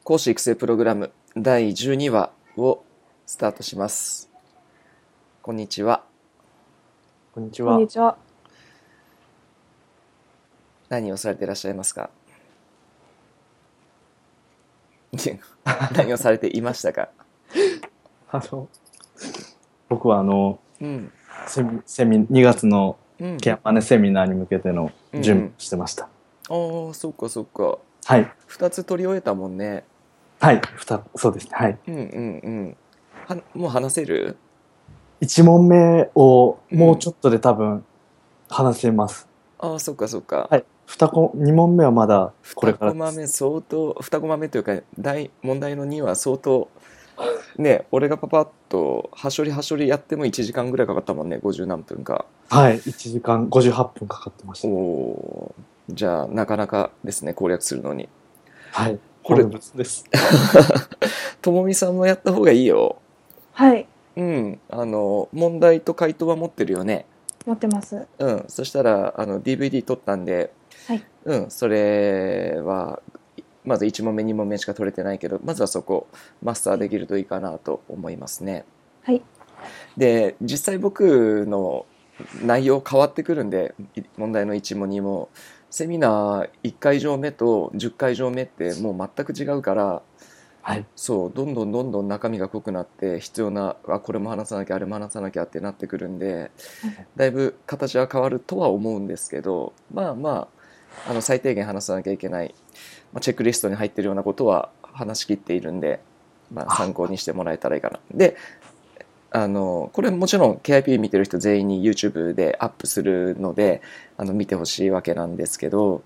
講師育成プログラム第12話をスタートします。こんにちは。 こんにちは。 何をされていらっしゃいますか？何をされていましたか？ 僕はうん。 2月のうん。 ケアマネセミナーに向けての準備をうんしてました。 ああ、そっかそっか。 はい。 2つ取り終えたもんね。 はい。そうですね。はい。 もう話せる 1問目をもうちょっとで多分話せます。 ああ、そっかそっか。 はい。2問目はまだこれから 2コマです。 目相当、2コマ目というか、問題の2は相当、ね、俺がパパッとはしょりやっても1時間ぐらいかかったもんね、50何分か。 はい。1時間58分かかってました。 おー、じゃあなかなかですね、攻略するのに。 はい。 これ本物です。 ともみさんもやった方がいいよ。 はい、 問題と回答は持ってるよね。 持ってます。 そしたらDVD 撮ったんで、 はい、 それはまず1問目2問目しか取れてないけど、まずはそこマスターできるといいかなと思いますね。 はい、 で、実際僕の内容変わってくるんで、問題の1も2もセミナー1会場目と10会場目ってもう全く違うから、 はい。 そうどんどん中身が濃くなって必要なこれも話さなきゃあれも話さなきゃってなってくるんで、だいぶ形は変わるとは思うんですけど、最低限話さなきゃいけない、チェックリストに入ってるようなことは話し切っているんで、参考にしてもらえたらいいかな。で、これもちろん KIP 見てる人全員に YouTube でアップするので見てほしいわけなんですけど、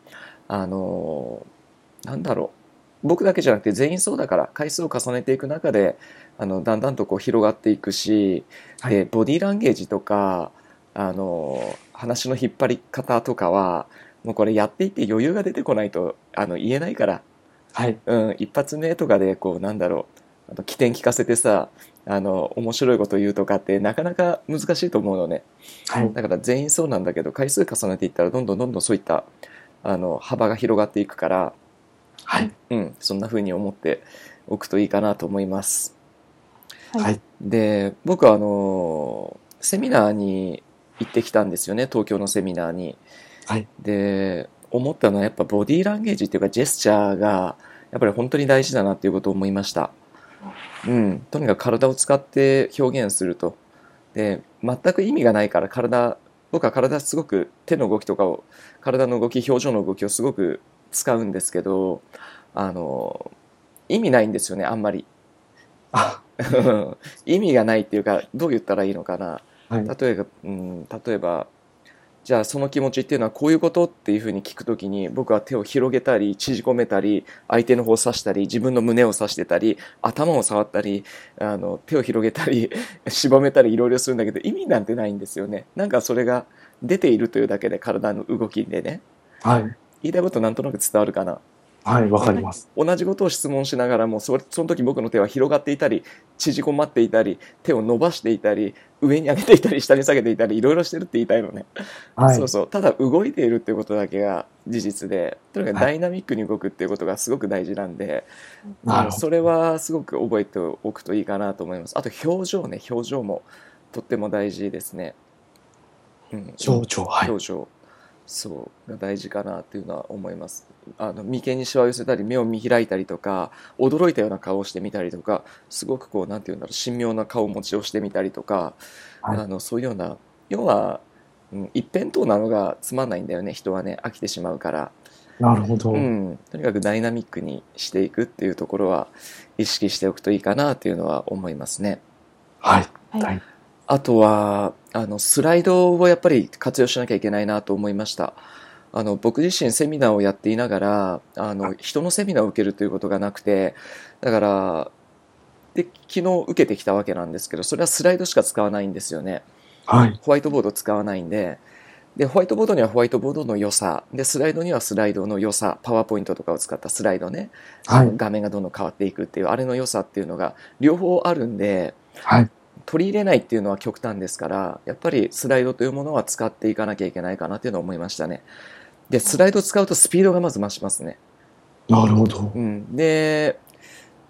なんだろう、僕だけじゃなくて全員そうだから、回数を重ねていく中でだんだんとこう広がっていくし、 はいでボディーランゲージとか話の引っ張り方とかはもうこれやっていって余裕が出てこないと言えないから、 はい。 一発目とかでこうなんだろう、起点聞かせてさ面白いこと言うとかってなかなか難しいと思うのね。 はい。 だから全員そうなんだけど、回数重ねていったらどんどんそういった幅が広がっていくから、 はい。 そんな風に思っておくといいかなと思います。 はい。 で、僕はセミナーに行ってきたんですよね、東京のセミナーに。 はい。 で、思ったのはやっぱボディーランゲージっていうかジェスチャーがやっぱり本当に大事だなっていうことを思いました。とにかく体を使って表現すると。で、全く意味がないから僕は体すごく手の動きとかを、体の動き、表情の動きをすごく使うんですけど、あの、意味ないんですよね、あんまり。 あ、 意味がないっていうか、どう言ったらいいのかな。 はい。 例えば、じゃあその気持ちっていうのはこういうことっていうふうに聞くときに、僕は手を広げたり縮こめたり相手の方を指したり自分の胸を指してたり頭を触ったり手を広げたり絞めたりいろいろするんだけど、意味なんてないんですよね。なんかそれが出ているというだけで、体の動きでね。 はい。 言いたいことなんとなく伝わるかな。 はい。わかります。 同じことを質問しながらも、その時僕の手は広がっていたり縮こまっていたり手を伸ばしていたり上に上げていたり下に下げていたりいろいろしてるって言いたいのね。 はい。 そうそう、ただ動いているっていうことだけが事実で、とにかくはい。 ダイナミックに動くっていうことがすごく大事なんで、 なるほど。 それはすごく覚えておくといいかなと思います。あと表情ね、表情もとっても大事ですね。 情緒。はい。 表情、そうが大事かなっていうのは思います。眉間にしわを寄せたり目を見開いたりとか驚いたような顔をしてみたりとか、すごくこうなんていうんだろう、神妙な顔持ちをしてみたりとか、 はい。 そういうような、要は、一辺倒なのがつまんないんだよね、人はね、飽きてしまうから。 なるほど。 とにかくダイナミックにしていくっていうところは意識しておくといいかなっていうのは思いますね。 はい。 はい、 あとはスライドをやっぱり活用しなきゃいけないなと思いました。僕自身セミナーをやっていながら人のセミナーを受けるということがなくて、だから昨日受けてきたわけなんですけど、それはスライドしか使わないんですよね。 はい。 ホワイトボード使わないんで、ホワイトボードにはホワイトボードの良さで、スライドにはスライドの良さ、パワーポイントとかを使ったスライドね、 はい。 画面がどんどん変わっていくっていうあれの良さっていうのが両方あるんで、 はい。 取り入れないっていうのは極端ですから、やっぱりスライドというものは使っていかなきゃいけないかなっていうのを思いましたね。で、スライド使うとスピードがまず増しますね。 なるほど。 で、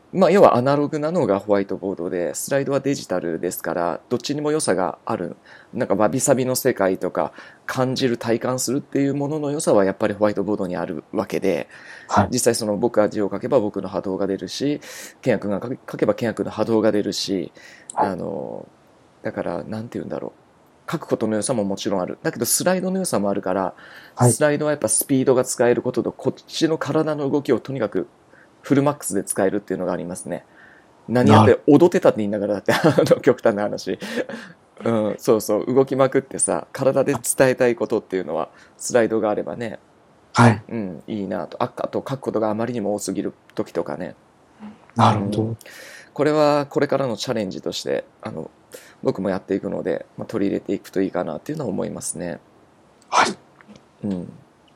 まあ、要はアナログなのがホワイトボードで、スライドはデジタルですから、どっちにも良さがある。なんかわびさびの世界とか、感じる、体感するっていうものの良さはやっぱりホワイトボードにあるわけで、 はい。 実際その僕が字を書けば僕の波動が出るし、ケンヤ君が書けばケンヤ君の波動が出るし、 はい。 だから、なんて言うんだろう。書くことの良さももちろんある。だけどスライドの良さもあるから、 はい。 スライドはやっぱスピードが使えることと、こっちの体の動きをとにかくフルマックスで使えるっていうのがありますね。何やっなる。 て踊ってたって言いながらだって極端な話、うん、そうそう動きまくってさ体で伝えたいことっていうのはスライドがあればね、 はい。 うん、いいなと。あと書くことがあまりにも多すぎる時とかね、うん、 なるほど。 これはこれからのチャレンジとして僕もやっていくので、まあ、取り入れていくといいかなっていうのは思いますね。 はい。 うん、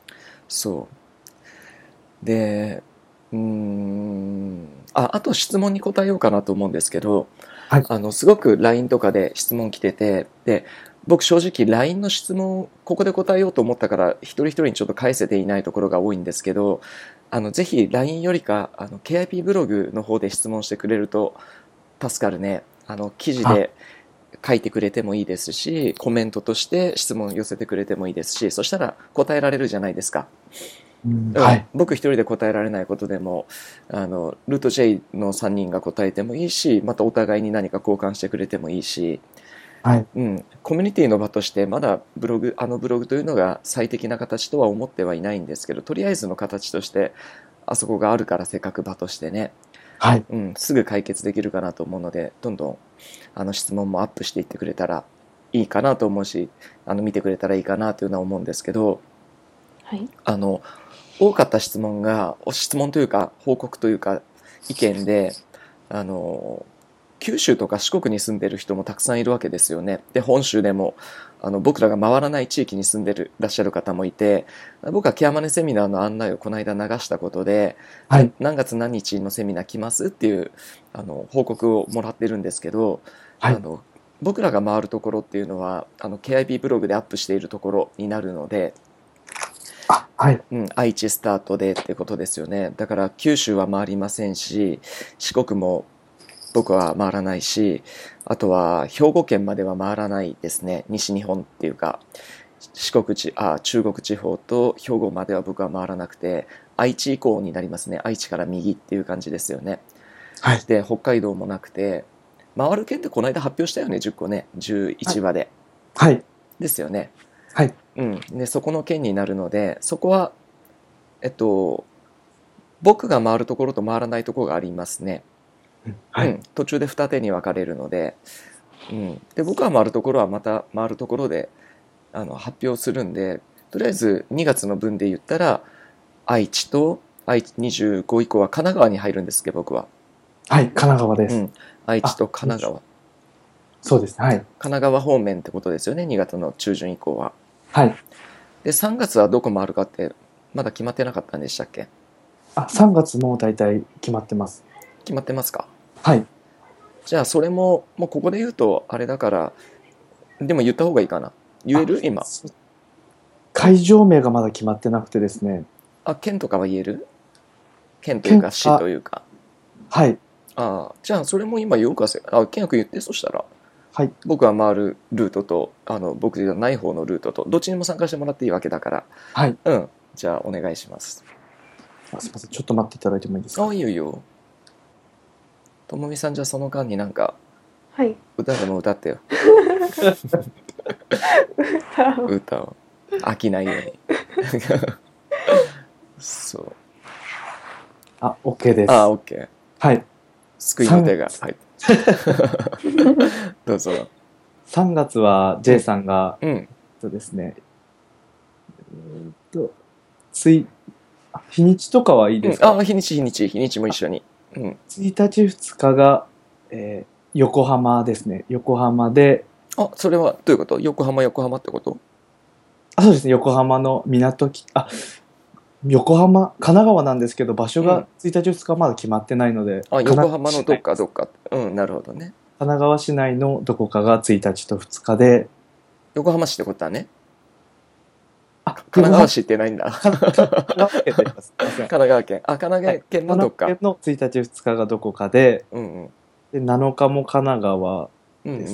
そうで、あと質問に答えようかなと思うんですけど、 はい。 すごく LINE とかで質問来てて、で、僕正直 LINE の質問、ここで答えようと思ったから、一人一人にちょっと返せていないところが多いんですけど、ぜひ LINE よりか、KIP ブログの方で質問してくれると助かるね。記事あ、 で書いてくれてもいいですし、コメントとして質問寄せてくれてもいいですし、そしたら答えられるじゃないですか。 うん、 うん、 はい。 僕一人で答えられないことでもルート J の3人が答えてもいいし、またお互いに何か交換してくれてもいいし、 はい。 うん、コミュニティの場としてまだブログというのが最適な形とは思ってはいないんですけど、とりあえずの形としてあそこがあるから、せっかく場としてね、 はい。 うん、すぐ解決できるかなと思うので、どんどん質問もアップしていってくれたらいいかなと思うし、見てくれたらいいかなというのは思うんですけど、 はい。 あの多かった質問というか報告というか意見で、あの九州とか四国に住んでる人もたくさんいるわけですよね。で、本州でも僕らが回らない地域に住んでらっしゃる方もいて、僕はケアマネセミナーの案内をこの間流したことで、 はい。 何月何日のセミナー来ますっていう報告をもらってるんですけど、 はい。 僕らが回るところっていうのはKIP ブログでアップしているところになるので、 あ、はい。 うん、愛知スタートでってことですよね。だから九州は回りませんし、四国も僕は回らないし、あとは兵庫県までは回らないですね。西日本っていうか、中国地方と兵庫までは僕は回らなくて、愛知以降になりますね。愛知から右っていう感じですよね。 はい。 で、北海道もなくて、回る県ってこの間発表したよね、10個ね。11話で。 はい。 ですよね。 はい。 うん。で、そこの県になるので、そこは、僕が回るところと回らないところがありますね。 はい。 うん。途中で二手に分かれるので、うん。で、僕が回るところはまた回るところで、発表するんで、とりあえず2月の分で言ったら、愛知25以降は神奈川に入るんですけど、僕は。 はい。神奈川です。 うん。愛知あ、 と神奈川。 そうですね。はい。 神奈川方面ってことですよね、2月の中旬以降は。 はい。 で、3月はどこ回るかって、まだ決まってなかったんでしたっけ？ あ、3月も大体決まってます。 決まってますか？ はい。 じゃあ、それも、もうここで言うと、あれだから、でも言った方がいいかな。言えあ、 る今。 会場名がまだ決まってなくてですね。 県とかは言える？県というか、市県か、 というか。 はい。 じゃあ、それも今言おうか県役言って、そしたら。 はい。 僕は回るルートと、僕じゃない方のルートと、どっちにも参加してもらっていいわけだから。 はい。 うん。じゃあ、お願いします。 すみません。ちょっと待っていただいてもいいですか？ いいよいいよ。ともみさん、じゃあその間になんか、 はい。 歌でも歌ってよ。 歌を。 歌を。飽きないように。そう。 あ、OK です。 OK。 はい。 救いの手が入って。どうぞ。 3月は J さんが、 うん。 ですね、つい、日にちとかはいいですか？ 日にちも一緒に。うん。 1日2日が、横浜ですね。横浜で、 それはどういうこと？横浜ってこと？ あ、そうですね。横浜の横浜、神奈川なんですけど、場所が1日2日まだ決まってないので、 横浜のどっか。うん、なるほどね。 神奈川市内のどこかが1日と2日で、 横浜市ってことはね。 神奈川市ってないんだ。 神奈川県で言います。すいません。 神奈川県。あ、神奈川県のどっか。 神奈川県の1日2日がどこかで、 うんうん。 で7日も神奈川です。 うんうん。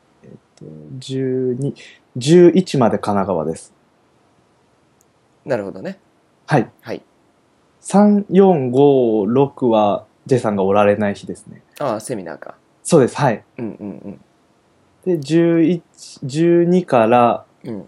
12、11まで神奈川です。 なるほどね。 はい。 はい。 3、4、5、6は J さんがおられない日ですね。 ああ、セミナーか。 そうです。はい。 うんうんうん。 で、11、12からうん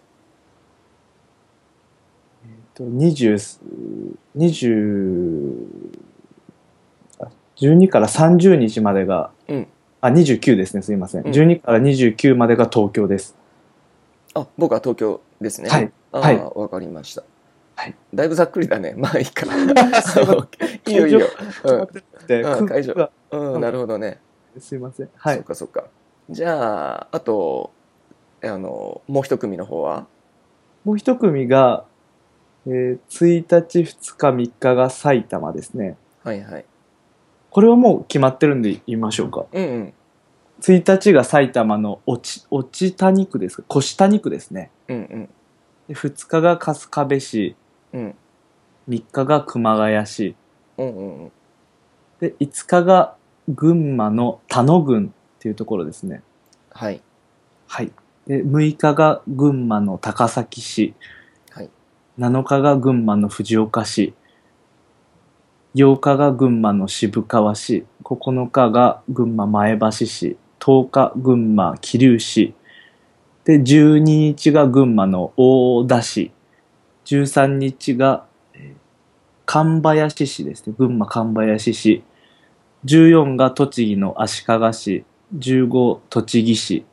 20、20、12から30日までが、 うん。 29ですね。すいません。 うん 12から29までが東京です。 あ、僕は東京ですね。 はいああ、 はいわかりました。 はい。 だいぶざっくりだね。まあいいか。 すいまいいよいいよ。 決まってなくて、 うん、会場。 がうん、なるほどね。 すいません。はいそっ。かそっか。じゃあ、あと、もう一組の方は。 もう一組が、1日、2日、3日が埼玉ですね。 はいはい。 これはもう決まってるんで言いましょうか。 うんうん。 1日が埼玉の越谷区ですか。越谷区ですね。 うんうんで2日が春日部市、 うん 3日が熊谷市、 うんうんうん。 で5日が群馬の田野郡っていうところですね。 はいはい。で6日が群馬の高崎市、 はい 7日が群馬の藤岡市、8日が群馬の渋川市、9日が群馬前橋市、10日群馬桐生市、で12日が群馬の大田市、13日が神林市ですね。群馬神林市。14が栃木の足利市。15、栃木市。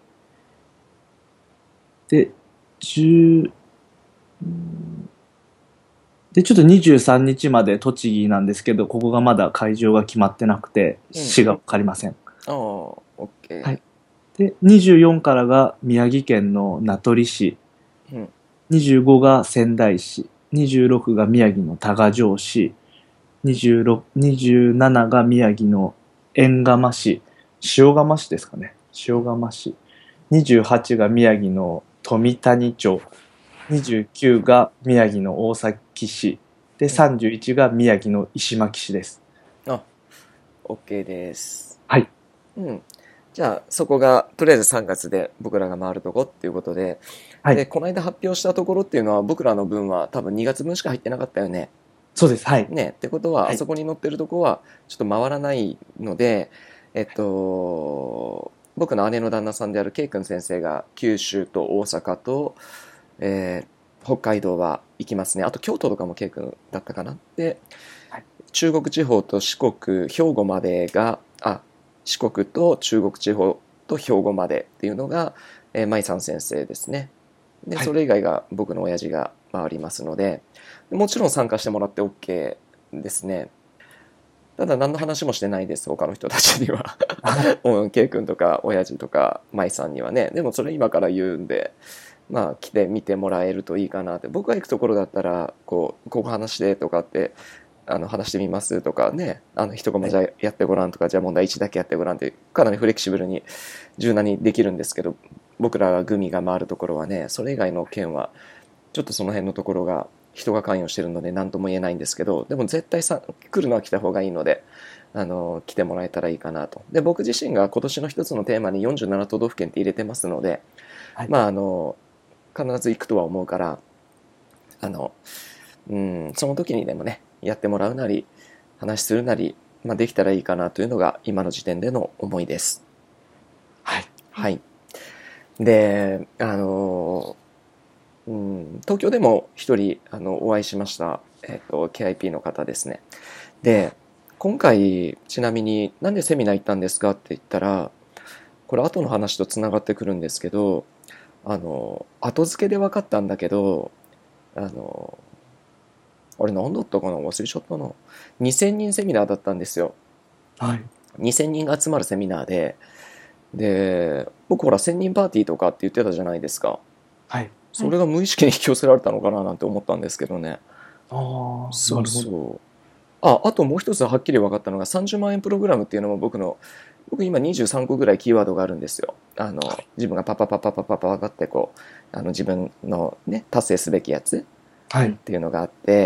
で、10で、ちょっと23日まで栃木なんですけど、ここがまだ会場が決まってなくて、市がわかりません。 ああ、オッケー。 はいで、24からが宮城県の名取市。 うん 25が仙台市。26が宮城の多賀城市。26、27が宮城の塩釜市。塩釜市ですかね。塩釜市。28が宮城の富谷町。29が宮城の大崎市。で、31が宮城の石巻市です。 あ、オッケーです。 はい。 うん。じゃあそこがとりあえず3月で僕らが回るとこっていうことで、 はいでこの間発表したところっていうのは僕らの分は多分2月分しか入ってなかったよね。 そうです。はい。 ねってことは、 はいあそこに載ってるとこはちょっと回らないので、僕の姉の旦那さんである K 君先生が九州と大阪と、北海道は行きますね。あと京都とかも K 君だったかな。で、 はい中国地方と四国兵庫までが四国と中国地方と兵庫までっていうのが、舞さん先生ですね。で、 はいそれ以外が僕の親父が回りますので、もちろん参加してもらって OK ですね。ただ何の話もしてないです、他の人たちには。うん、K 君とか親父とか舞さんにはね。でもそれ今から言うんで、まあ来てみてもらえるといいかなって。僕が行くところだったら、ここ話してとかって、話してみますとかね、一コマじゃあやってごらんとか、じゃあ問題1だけやってごらんって、かなりフレキシブルに柔軟にできるんですけど、僕らがグミが回るところはね、それ以外の件はちょっとその辺のところが人が関与してるので何とも言えないんですけど、でも絶対来るのは来た方がいいので、来てもらえたらいいかなと。で、僕自身が今年の一つのテーマに47都道府県って入れてますので、 はいまあ必ず行くとは思うから、その時にでもね、やってもらうなり話するなり、できたらいいかなというのが今の時点での思いです。 はい。 はい。で、東京でも一人お会いしました、KIP の方ですね。で、今回ちなみになんでセミナー行ったんですかって言ったら、これ後の話とつながってくるんですけど、後付けで分かったんだけど、あれ何だったかな、忘れちゃったな。2000人セミナーだったんですよ。 はい。 2000人が集まるセミナーで、僕ほら1000人パーティーとかって言ってたじゃないですか。 はい。 それが無意識に引き寄せられたのかななんて思ったんですけどね。 ああ、 そうなるほど。 そう。あともう一つはっきり分かったのが、30万円プログラムっていうのも僕今23個ぐらいキーワードがあるんですよ。自分がパパパパパパパパってこう自分のね達成すべきやつはいっ。ていうのがあって、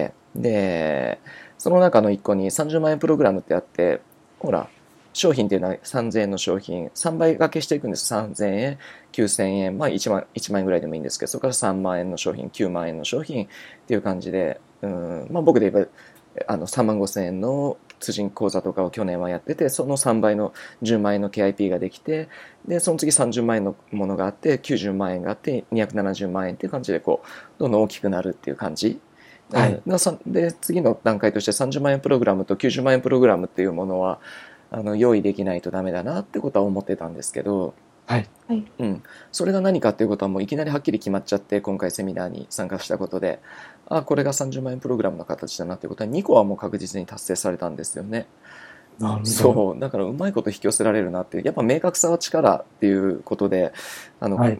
でその中の1個に30万円プログラムってあって、ほら商品っていうのは3000円の商品3倍掛けしていくんです。3000円9000円、まあ、1万円ぐらいでもいいんですけど、そこから3万円の商品9万円の商品っていう感じで、まあ、僕で言えば3万5千円の通信講座とかを去年はやってて、その3倍の10万円の KIP ができて、でその次30万円のものがあって90万円があって270万円っていう感じでこうどんどん大きくなるっていう感じ、 はいで次の段階として30万円プログラムと90万円プログラムっていうものは用意できないとダメだなってことは思ってたんですけど、 はい。 それが何かっていうことはもういきなりはっきり決まっちゃって、今回セミナーに参加したことで、これが30万円プログラムの形だなっていうことは2個はもう確実に達成されたんですよね。 なるほど。 そうだからうまいこと引き寄せられるなって、やっぱ明確さは力っていうことで、 はい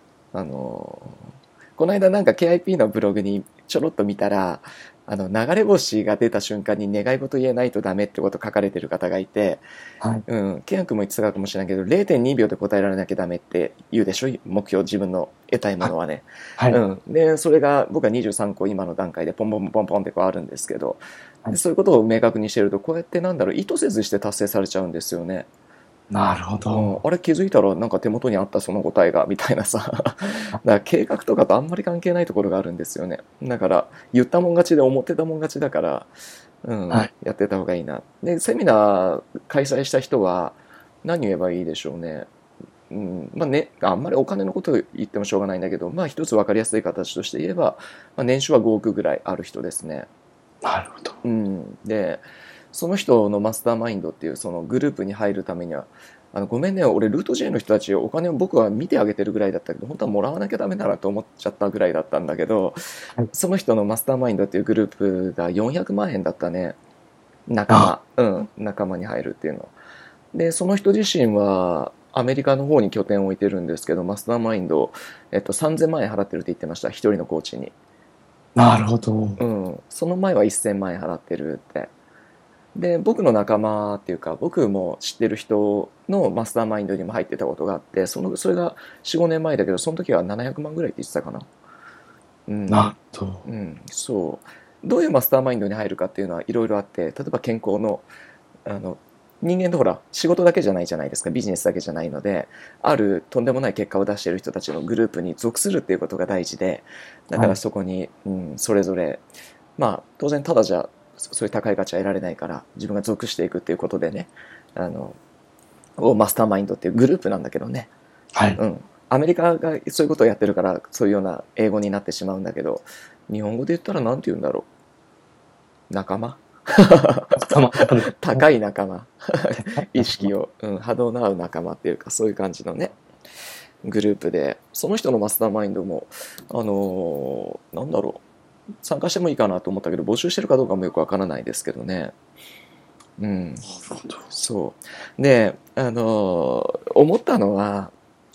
この間なんか KIP のブログにちょろっと見たら、流れ星が出た瞬間に願い事言えないとダメってこと書かれてる方がいて、 はい。 ケン君も言ってたかもしれないけど 0.2 秒で答えられなきゃダメって言うでしょ、目標、自分の得たいものはね。 はい。 でそれが僕は23個今の段階でポンポンポンポンってこうあるんですけど、 はいでそういうことを明確にしてるとこうやって意図せずして達成されちゃうんですよね。 なるほど。 あれ気づいたらなんか手元にあったその答えがみたいなさだから計画とかとあんまり関係ないところがあるんですよね。だから言ったもん勝ちで思ってたもん勝ちだから、 はいやってた方がいいな。でセミナー開催した人は何言えばいいでしょうね。まあね、あんまりお金のことを言ってもしょうがないんだけど、まあ一つ分かりやすい形として言えば、年収は5億ぐらいある人ですね。 なるほど。 でその人のマスターマインドっていうそのグループに入るためには、ごめんね、俺ルート J の人たちお金を僕は見てあげてるぐらいだったけど、本当はもらわなきゃダメだなと思っちゃったぐらいだったんだけど、 はいその人のマスターマインドっていうグループが400万円だったね。仲間に入るっていうので、その人自身はアメリカの方に拠点を置いてるんですけど、マスターマインド、3000万円払ってるって言ってました、一人のコーチに。 なるほど。 その前は1000万円払ってるって。で僕の仲間っていうか、僕も知ってる人のマスターマインドにも入ってたことがあって、それが 4,5 年前だけど、その時は700万ぐらいって言ってたかな。 なるほど。 そうどういうマスターマインドに入るかっていうのはいろいろあって、例えば健康の人間ってほら仕事だけじゃないじゃないですか、ビジネスだけじゃないので、あるとんでもない結果を出している人たちのグループに属するっていうことが大事で、だからそこに、それぞれまあ当然ただじゃそういう高い価値は得られないから、自分が属していくっていうことでね、マスターマインドっていうグループなんだけどね、アメリカがそういうことをやってるからそういうような英語になってしまうんだけど、日本語で言ったら何て言うんだろう、仲間高い仲間意識を、波動の合う仲間っていうか、そういう感じのねグループで、その人のマスターマインドもなんだろう、参加してもいいかなと思ったけど、募集してるかどうかもよくわからないですけどね。そうで思ったのは、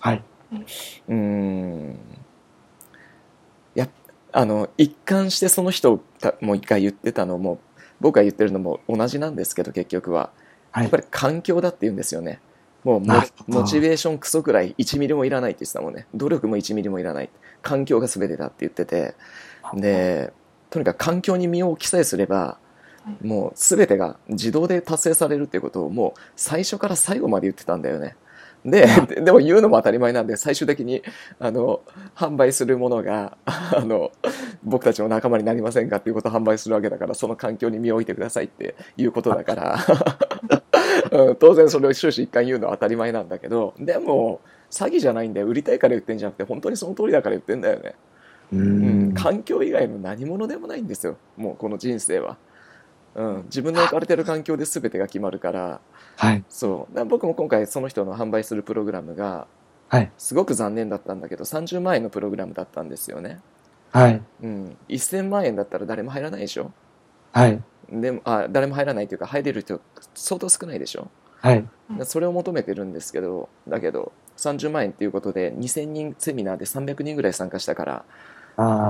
一貫してその人も一回言ってたのも僕が言ってるのも同じなんですけど、結局はやっぱり環境だって言うんですよね。もうモチベーションクソくらい1ミリもいらないって言ってたもんね。努力も1ミリもいらない、環境が全てだって言ってて、でとにかく環境に身を置きさえすれば、もう全てが自動で達成されるっていうことをもう最初から最後まで言ってたんだよね。でも言うのも当たり前なんで、最終的に販売するものが僕たちの仲間になりませんかっていうことを販売するわけだから、その環境に身を置いてくださいっていうことだから当然それを終始一貫言うのは当たり前なんだけど、でも詐欺じゃないんだよ。売りたいから言ってんじゃなくて、本当にその通りだから言ってんだよね。環境以外の何者でもないんですよ、もうこの人生は。自分の置かれてる環境で全てが決まるから。そうだから僕も今回その人の販売するプログラムがすごく残念だったんだけど、30万円のプログラムだったんですよね。1000万円だったら誰も入らないでしょ。でも誰も入らないというか、入れる人相当少ないでしょ。それを求めてるんですけど、だけど30万円っていうことで2000人セミナーで300人ぐらい参加したから、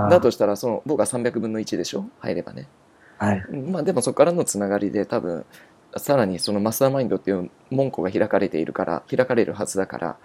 だとしたら僕は300分の1でしょ、入ればね。でもそこからのつながりで多分さらにそのマスターマインドっていう門戸が開かれるはずだから、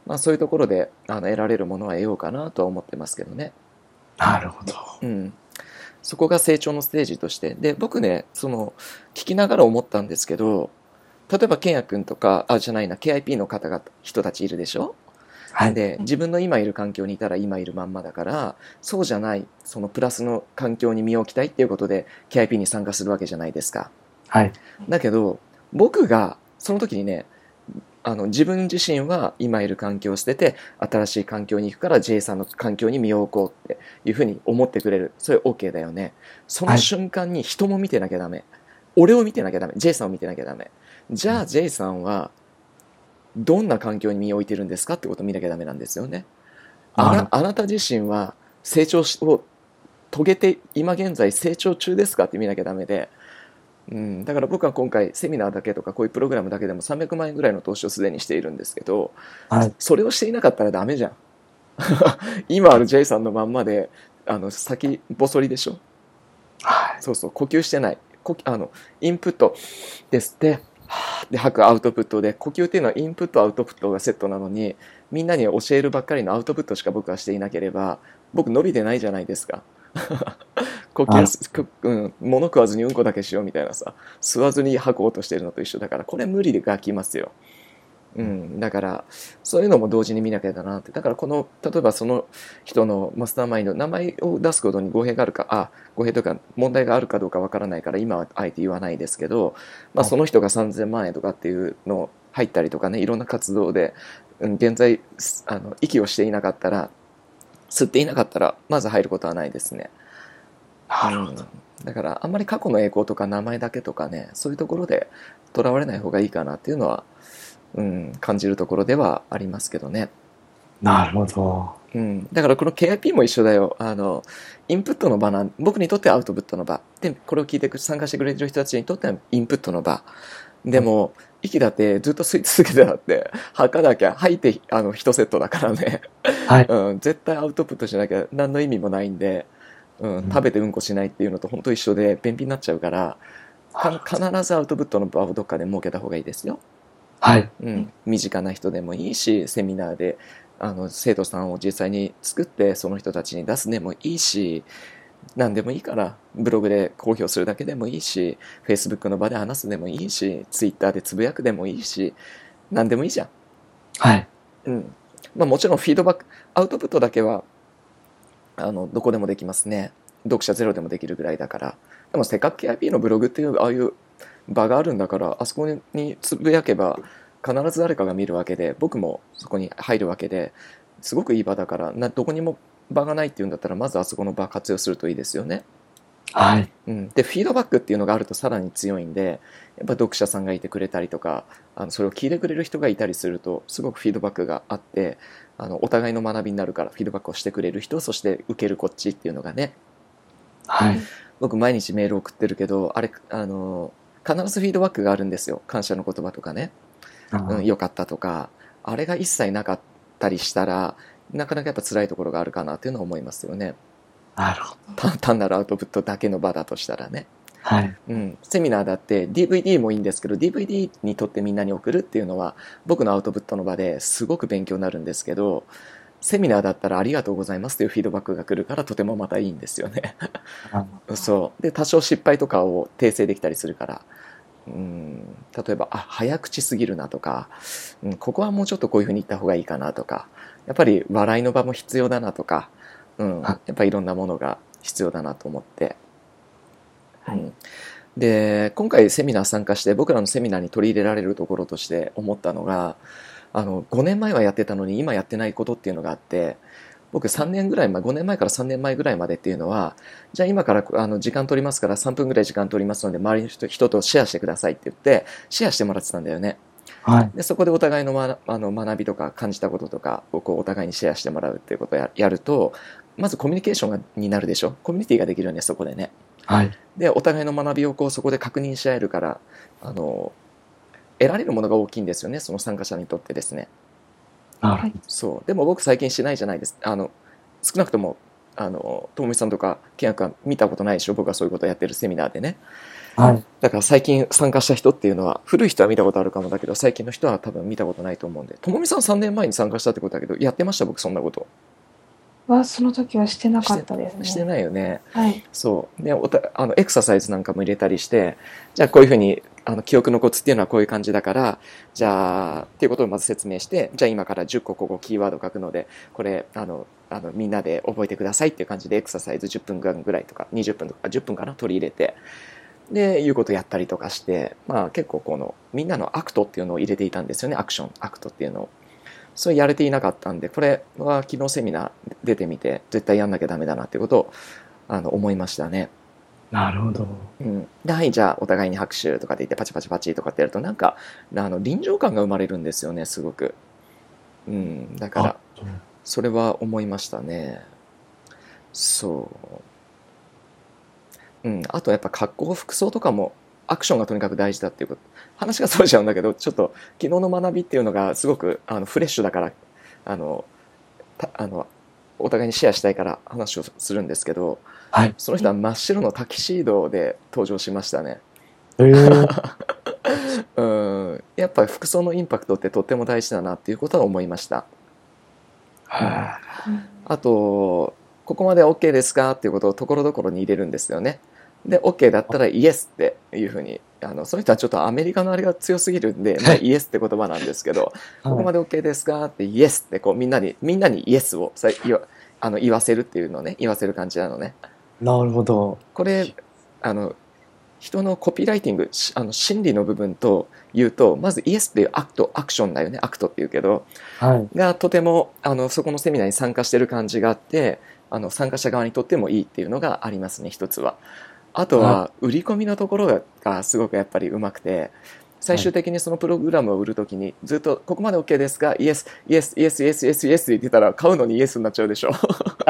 そういうところで得られるものは得ようかなとは思ってますけどね。 なるほど。 うん、そこが成長のステージとして。で、僕ね、聞きながら思ったんですけど、例えばケンヤ君とか、じゃないな、KIP の人たちいるでしょ。 はい。 で、自分の今いる環境にいたら今いるまんまだから、そうじゃない、そのプラスの環境に身を置きたいっていうことで KIP に参加するわけじゃないですか。 はい。 だけど、僕がその時にね、自分自身は今いる環境を捨てて新しい環境に行くから J さんの環境に身を置こうっていうふうに思ってくれる。それ OK だよね。その瞬間に人も見てなきゃダメ。俺を見てなきゃダメ。J さんを見てなきゃダメ。じゃあ J さんはどんな環境に身を置いてるんですかってことを見なきゃダメなんですよね。あなた自身は成長を遂げて今現在成長中ですかって見なきゃダメで、だから僕は今回セミナーだけとかこういうプログラムだけでも300万円ぐらいの投資をすでにしているんですけど、 はい。 それをしていなかったらダメじゃん。今ある J さんのまんまで先細りでしょ。 はい。 そうそう、呼吸してない。インプットですってで吐くアウトプットで、呼吸っていうのはインプットアウトプットがセットなのに、みんなに教えるばっかりのアウトプットしか僕はしていなければ僕伸びてないじゃないですか。呼吸物食わずにうんこだけしようみたいなさ、吸わずに吐こうとしてるのと一緒だから、これ無理がきますよ。だからそういうのも同時に見なきゃだなって。だから例えばその人のマスターマインド、名前を出すことに語弊があるか、語弊というか問題があるかどうかわからないから今はあえて言わないですけど、その人が3000万円とかっていうの入ったりとかね、いろんな活動で、現在息をしていなかったら、吸っていなかったらまず入ることはないですね。 なるほど。 だからあんまり過去の栄光とか名前だけとかね、そういうところでとらわれない方がいいかなっていうのは、感じるところではありますけどね。 なるほど。 だからこの KIP も一緒だよ。インプットの場僕にとってはアウトプットの場で、これを聞いて参加してくれてる人たちにとってはインプットの場でも、息だってずっと吸い続けてだって吐かなきゃ、吐いて1セットだからね、 はい。 絶対アウトプットしなきゃ何の意味もないんで、食べてうんこしないっていうのと本当一緒で便秘になっちゃうから、必ずアウトプットの場をどっかで設けた方がいいですよ。 はい。 身近な人でもいいし、セミナーで生徒さんを実際に作ってその人たちに出すでもいいし、何でもいいから、ブログで公表するだけでもいいし、Facebook の場で話すでもいいし、Twitter でつぶやくでもいいし、何でもいいじゃん。 はい。 もちろんフィードバック、アウトプットだけはどこでもできますね。読者ゼロでもできるぐらいだから。でもせっかく KIP のブログっていうああいう場があるんだから、あそこにつぶやけば必ず誰かが見るわけで、僕もそこに入るわけで、すごくいい場だから、どこにも場がないっていうんだったら、まずあそこの場活用するといいですよね。 はい。 でフィードバックっていうのがあるとさらに強いんで、やっぱ読者さんがいてくれたりとか、それを聞いてくれる人がいたりするとすごくフィードバックがあって、お互いの学びになるから、フィードバックをしてくれる人、そして受けるこっちっていうのがね。 はい。 僕毎日メール送ってるけど、あれ必ずフィードバックがあるんですよ。感謝の言葉とかね、よかったとか。あれが一切なかったりしたら、なかなかやっぱ辛いところがあるかなっていうのは思いますよね。 なるほど。 単なるアウトプットだけの場だとしたらね。 はい。 セミナーだって DVD もいいんですけど、 DVD に撮ってみんなに送るっていうのは僕のアウトプットの場ですごく勉強になるんですけど、セミナーだったらありがとうございますというフィードバックが来るから、とてもまたいいんですよね。そうで、多少失敗とかを訂正できたりするから、例えば早口すぎるなとか、ここはもうちょっとこういうふうに言った方がいいかなとか、やっぱり笑いの場も必要だなとか、やっぱりいろんなものが必要だなと思って、で今回セミナー参加して、僕らのセミナーに取り入れられるところとして思ったのが、5年前はやってたのに今やってないことっていうのがあって、僕3年ぐらい前、5年前から3年前ぐらいまでっていうのは、じゃあ今から時間取りますから3分ぐらい時間取りますので、周りの人とシェアしてくださいって言ってシェアしてもらってたんだよね。でそこでお互いの、学びとか感じたこととかをお互いにシェアしてもらうっていうことをやると、まずコミュニケーションになるでしょ。コミュニティができるよね、そこでね。でお互いの学びをそこで確認し合えるから、得られるものが大きいんですよね、その参加者にとってですね。そうでも僕最近しないじゃないですか。少なくともともみさんとか健也君は見たことないでしょ、僕はそういうことをやってるセミナーでね。 はい。 だから最近参加した人っていうのは、古い人は見たことあるかもだけど、最近の人は多分見たことないと思うんで。ともみさん3年前に参加したってことだけど、やってました僕そんなこと。 その時はしてなかったですね。 してないよね。 はい。 そうでエクササイズなんかも入れたりして、じゃあこういうふうに記憶のコツっていうのはこういう感じだから、じゃあっていうことをまず説明して、じゃあ今から10個ここキーワード書くので、これみんなで覚えてくださいっていう感じでエクササイズ10分間ぐらいとか20分とか10分かな取り入れて、でいうことやったりとかして、まあ結構みんなのアクトっていうのを入れていたんですよね。アクトっていうのを。それやれていなかったんで、これは昨日セミナー出てみて絶対やんなきゃダメだなっていうことを思いましたね。 なるほど。 で、はい、じゃあお互いに拍手とかって言ってパチパチパチとかってやると、なんか臨場感が生まれるんですよね、すごく。だからそれは思いましたね。そう。あとやっぱ格好服装とかもアクションがとにかく大事だっていうこと。話がそれちゃうんだけど、ちょっと昨日の学びっていうのがすごくフレッシュだから、お互いにシェアしたいから話をするんですけど、 はい。 その人は真っ白のタキシードで登場しましたね。やっぱり服装のインパクトってとっても大事だなっていうことは思いました。あと、ここまで OK ですかっていうことをところどころに入れるんですよね。で OK だったらイエスっていうふうに、その人はちょっとアメリカのあれが強すぎるんで、まあ、イエスって言葉なんですけど、ここまで OK ですかってイエスってこうみんなにイエスを言わせるっていうのをね、言わせる感じなのね。 なるほど。 これ人のコピーライティング心理の部分と言うと、まずイエスっていうアクションだよね、アクトっていうけど、がとてもそこのセミナーに参加してる感じがあって、参加者側にとってもいいっていうのがありますね、一つは。あとは売り込みのところがすごくやっぱりうまくて、最終的にそのプログラムを売るときにずっとここまで OK ですか、イエスイエスイエスイエスイエスイエスって言ってたら買うのにイエスになっちゃうでしょ。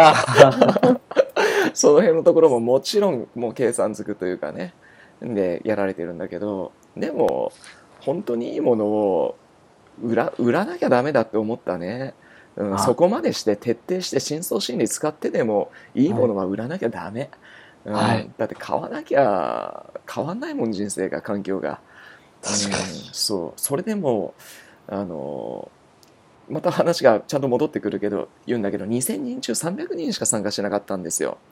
その辺のところももちろんもう計算づくというかね、でやられてるんだけど、でも本当にいいものを売らなきゃダメだって思ったね。そこまでして徹底して深層心理使ってでもいいものは売らなきゃダメ。だって買わなきゃ変わんないもん、人生が、環境が。それでもまた話がちゃんと戻ってくるけど言うんだけど、2000人中300人しか参加してなかったんですよ。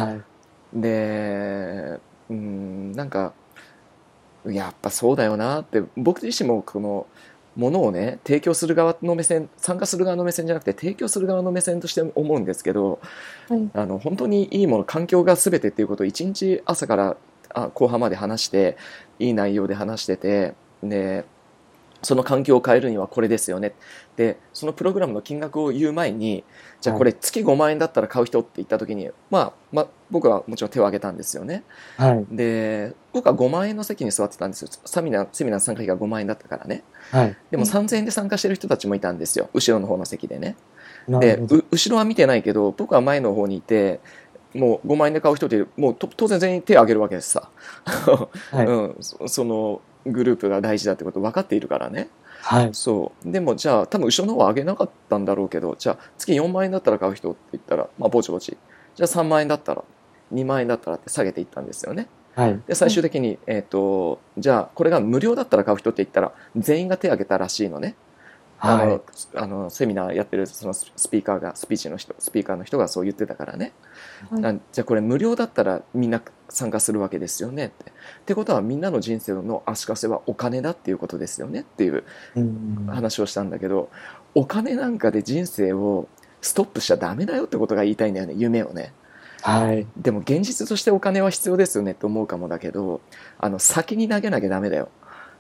でなんかやっぱそうだよなって、僕自身もこのものをね提供する側の目線、参加する側の目線じゃなくて提供する側の目線として思うんですけど、本当にいいもの、環境が全てっていうことを一日朝から後半まで話して、いい内容で話してて、でその環境を変えるにはこれですよね。でそのプログラムの金額を言う前に、じゃあこれ月5万円だったら買う人って言った時に、僕はもちろん手を挙げたんですよね。で僕は5万円の席に座ってたんですよ。セミナー参加費が5万円だったからね。でも3000円で参加してる人たちもいたんですよ、後ろの方の席でね。で後ろは見てないけど僕は前の方にいて、もう5万円で買う人ってもう当然全員手を挙げるわけですさ。そのグループが大事だってこと分かっているからね。でもじゃあ多分後ろの方は上げなかったんだろうけど、じゃあ月4万円だったら買う人って言ったら、ぼちぼち、じゃあ3万円だったら、2万円だったらって下げていったんですよね。で最終的に、じゃあこれが無料だったら買う人って言ったら全員が手を挙げたらしいのね。セミナーやってるそのスピーカーの人がそう言ってたからね。じゃあこれ無料だったらみんな参加するわけですよねってことは、みんなの人生の足かせはお金だっていうことですよねっていう話をしたんだけど、お金なんかで人生をストップしちゃダメだよってことが言いたいんだよね、夢をね。でも現実としてお金は必要ですよねって思うかもだけど、先に投げなきゃダメだよ。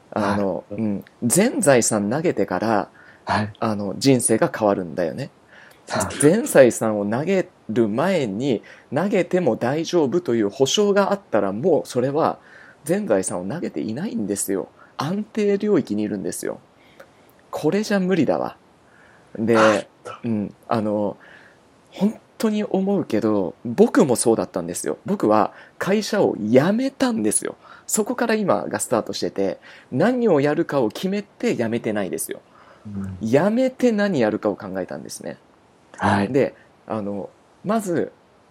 全財産投げてから人生が変わるんだよね。全財産を投げる前に投げても大丈夫という保証があったら、もうそれは全財産を投げていないんですよ。安定領域にいるんですよ。これじゃ無理だわ。で、本当に思うけど僕もそうだったんですよ。僕は会社を辞めたんですよ。そこから今がスタートしてて、何をやるかを決めて辞めてないですよ。辞めて何やるかを考えたんですね。でまず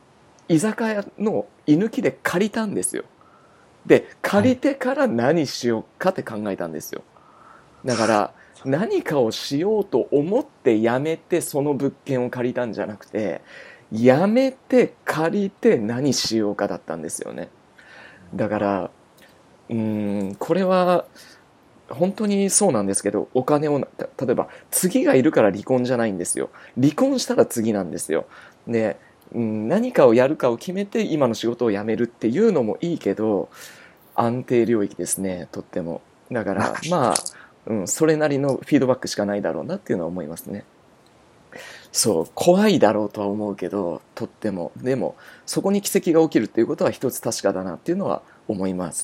居酒屋の居抜きで借りたんですよ。で借りてから何しようかって考えたんですよ。だから何かをしようと思って辞めてその物件を借りたんじゃなくて、辞めて借りて何しようかだったんですよね。だからこれは本当にそうなんですけど、お金を例えば次がいるから離婚じゃないんですよ。離婚したら次なんですよ。で、何かをやるかを決めて今の仕事を辞めるっていうのもいいけど、安定領域ですね、とっても。だからまあ、それなりのフィードバックしかないだろうなっていうのは思いますね。そう怖いだろうとは思うけど、とってもでもそこに奇跡が起きるっていうことは一つ確かだなっていうのは思います。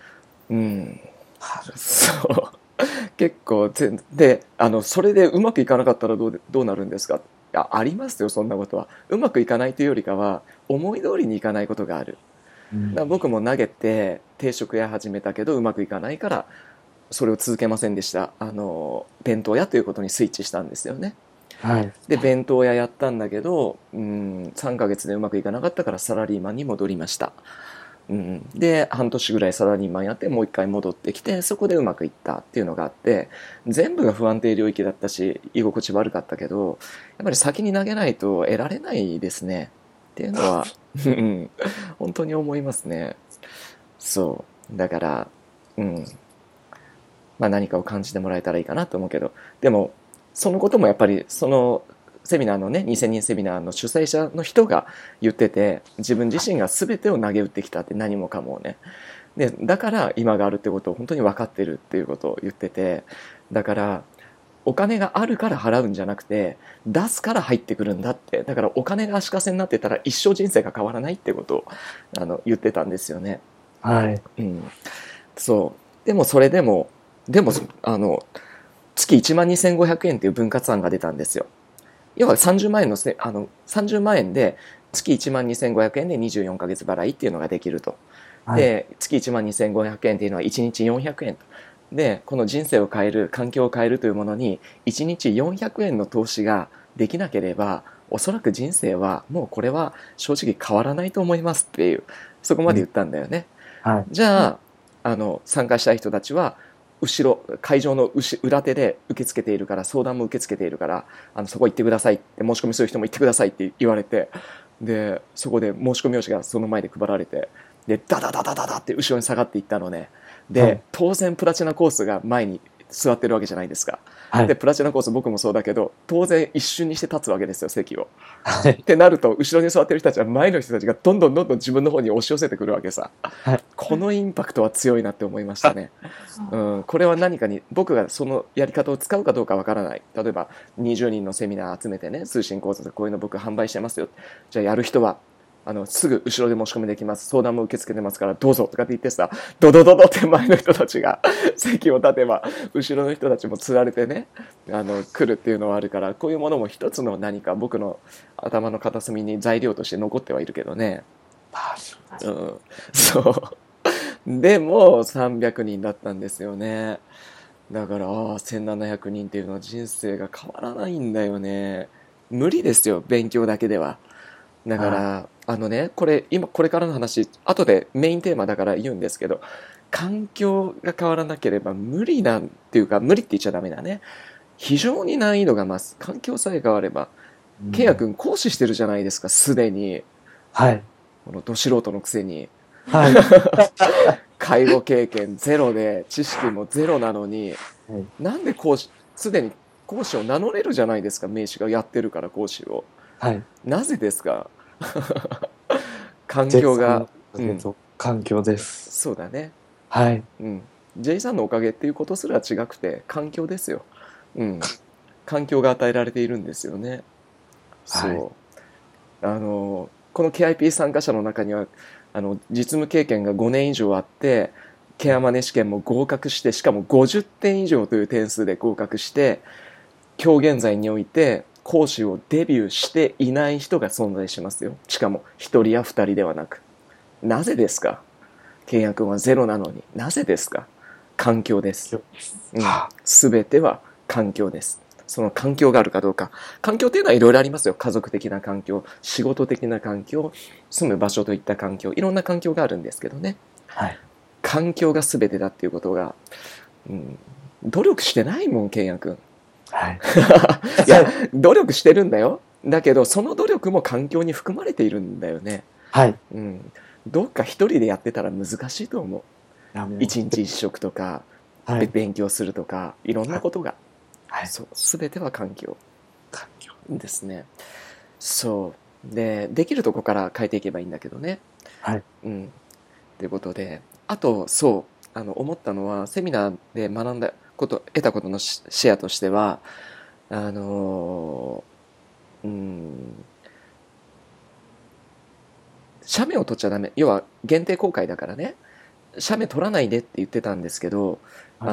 そう結構でそれでうまくいかなかったらどうなるんですか。ありますよ、そんなことは。うまくいかないというよりかは思い通りにいかないことがある。だから僕も投げて定食屋始めたけどうまくいかないからそれを続けませんでした。弁当屋ということにスイッチしたんですよね。 はい。 で弁当屋やったんだけど3ヶ月でうまくいかなかったからサラリーマンに戻りました。で半年ぐらいサラリーマンやってもう一回戻ってきて、そこでうまくいったっていうのがあって、全部が不安定領域だったし居心地悪かったけど、やっぱり先に投げないと得られないですねっていうのは本当に思いますね。そうだからまあ何かを感じてもらえたらいいかなと思うけど、でもそのこともやっぱりそのセミナーのね、2000人セミナーの主催者の人が言ってて、自分自身が全てを投げ打ってきたって、何もかもね。でだから今があるってことを本当に分かってるっていうことを言ってて、だからお金があるから払うんじゃなくて出すから入ってくるんだって。だからお金が足かせになってたら一生人生が変わらないってことを言ってたんですよね。 はい。 そうでもそれでも月12,500円っていう分割案が出たんですよ。要は30万円の30万円で月12,500円で24ヶ月払いっていうのができると。で月12,500円っていうのは1日400円と。でこの人生を変える、環境を変えるというものに1日400円の投資ができなければ、おそらく人生はもうこれは正直変わらないと思いますっていう、そこまで言ったんだよね。じゃあ参加したい人たちは会場の裏手で受け付けているから、相談も受け付けているからそこ行ってくださいって、申し込みする人も行ってくださいって言われて、でそこで申し込み用紙がその前で配られて、でダダダダダダって後ろに下がっていったのね。で当然プラチナコースが前に座ってるわけじゃないですか。でプラチナコース僕もそうだけど、当然一瞬にして立つわけですよ、席を。ってなると後ろに座ってる人たちは前の人たちがどんどん自分の方に押し寄せてくるわけさ。このインパクトは強いなって思いましたね。これは何かに僕がそのやり方を使うかどうかわからない。例えば20人のセミナー集めてね、通信講座でこういうの僕販売してますよ。じゃあやる人はすぐ後ろで申し込みできます、相談も受け付けてますからどうぞとかって言ってさ、ドドドドって前の人たちが席を立てば後ろの人たちもつられてね来るっていうのはあるから、こういうものも一つの何か僕の頭の片隅に材料として残ってはいるけどね。そうでも300人だったんですよね。だから1700人っていうのは人生が変わらないんだよね。無理ですよ、勉強だけでは。だからこれからの話後でメインテーマだから言うんですけど、環境が変わらなければ無理なんていうか、無理って言っちゃダメだね。非常に難易度が増す。環境さえ変われば。ケイヤ君講師してるじゃないですか、すでに。このど素人のくせに。介護経験ゼロで知識もゼロなのに、なんですでに講師を名乗れるじゃないですか、名刺がやってるから講師を。なぜですか。環境が、 環境です。 そうだね。J さんのおかげっていうことすら違くて環境ですよ。環境が与えられているんですよね。この KIP 参加者の中には実務経験が5年以上あって、ケアマネ試験も合格して、しかも50点以上という点数で合格して、今日現在において講師をデビューしていない人が存在しますよ。しかも1人や2人ではなく。なぜですか。ケイヤ君はゼロなのに。なぜですか。環境です。全ては環境です。 その環境があるかどうか。環境っていうのはいろいろありますよ。家族的な環境、仕事的な環境、住む場所といった環境、いろんな環境があるんですけどね。 はい。 環境が全てだっていうことが、努力してないもん、ケンヤ君。 はい。 いや、努力してるんだよ。だけど、その努力も環境に含まれているんだよね。 はい。 どっか一人でやってたら難しいと思う。一日一食とか、 はい。 勉強するとか、いろんなことが。 はい。 そう、全ては環境環境。 ですね。そう。できるとこから変えていけばいいんだけどね。 はい。 ということで、あと、そう、思ったのは、セミナーで学んだこと、得たことのシェアとしては、写メを撮っちゃダメ。要は、限定公開だからね。写メ撮らないでって言ってたんですけど、 はい、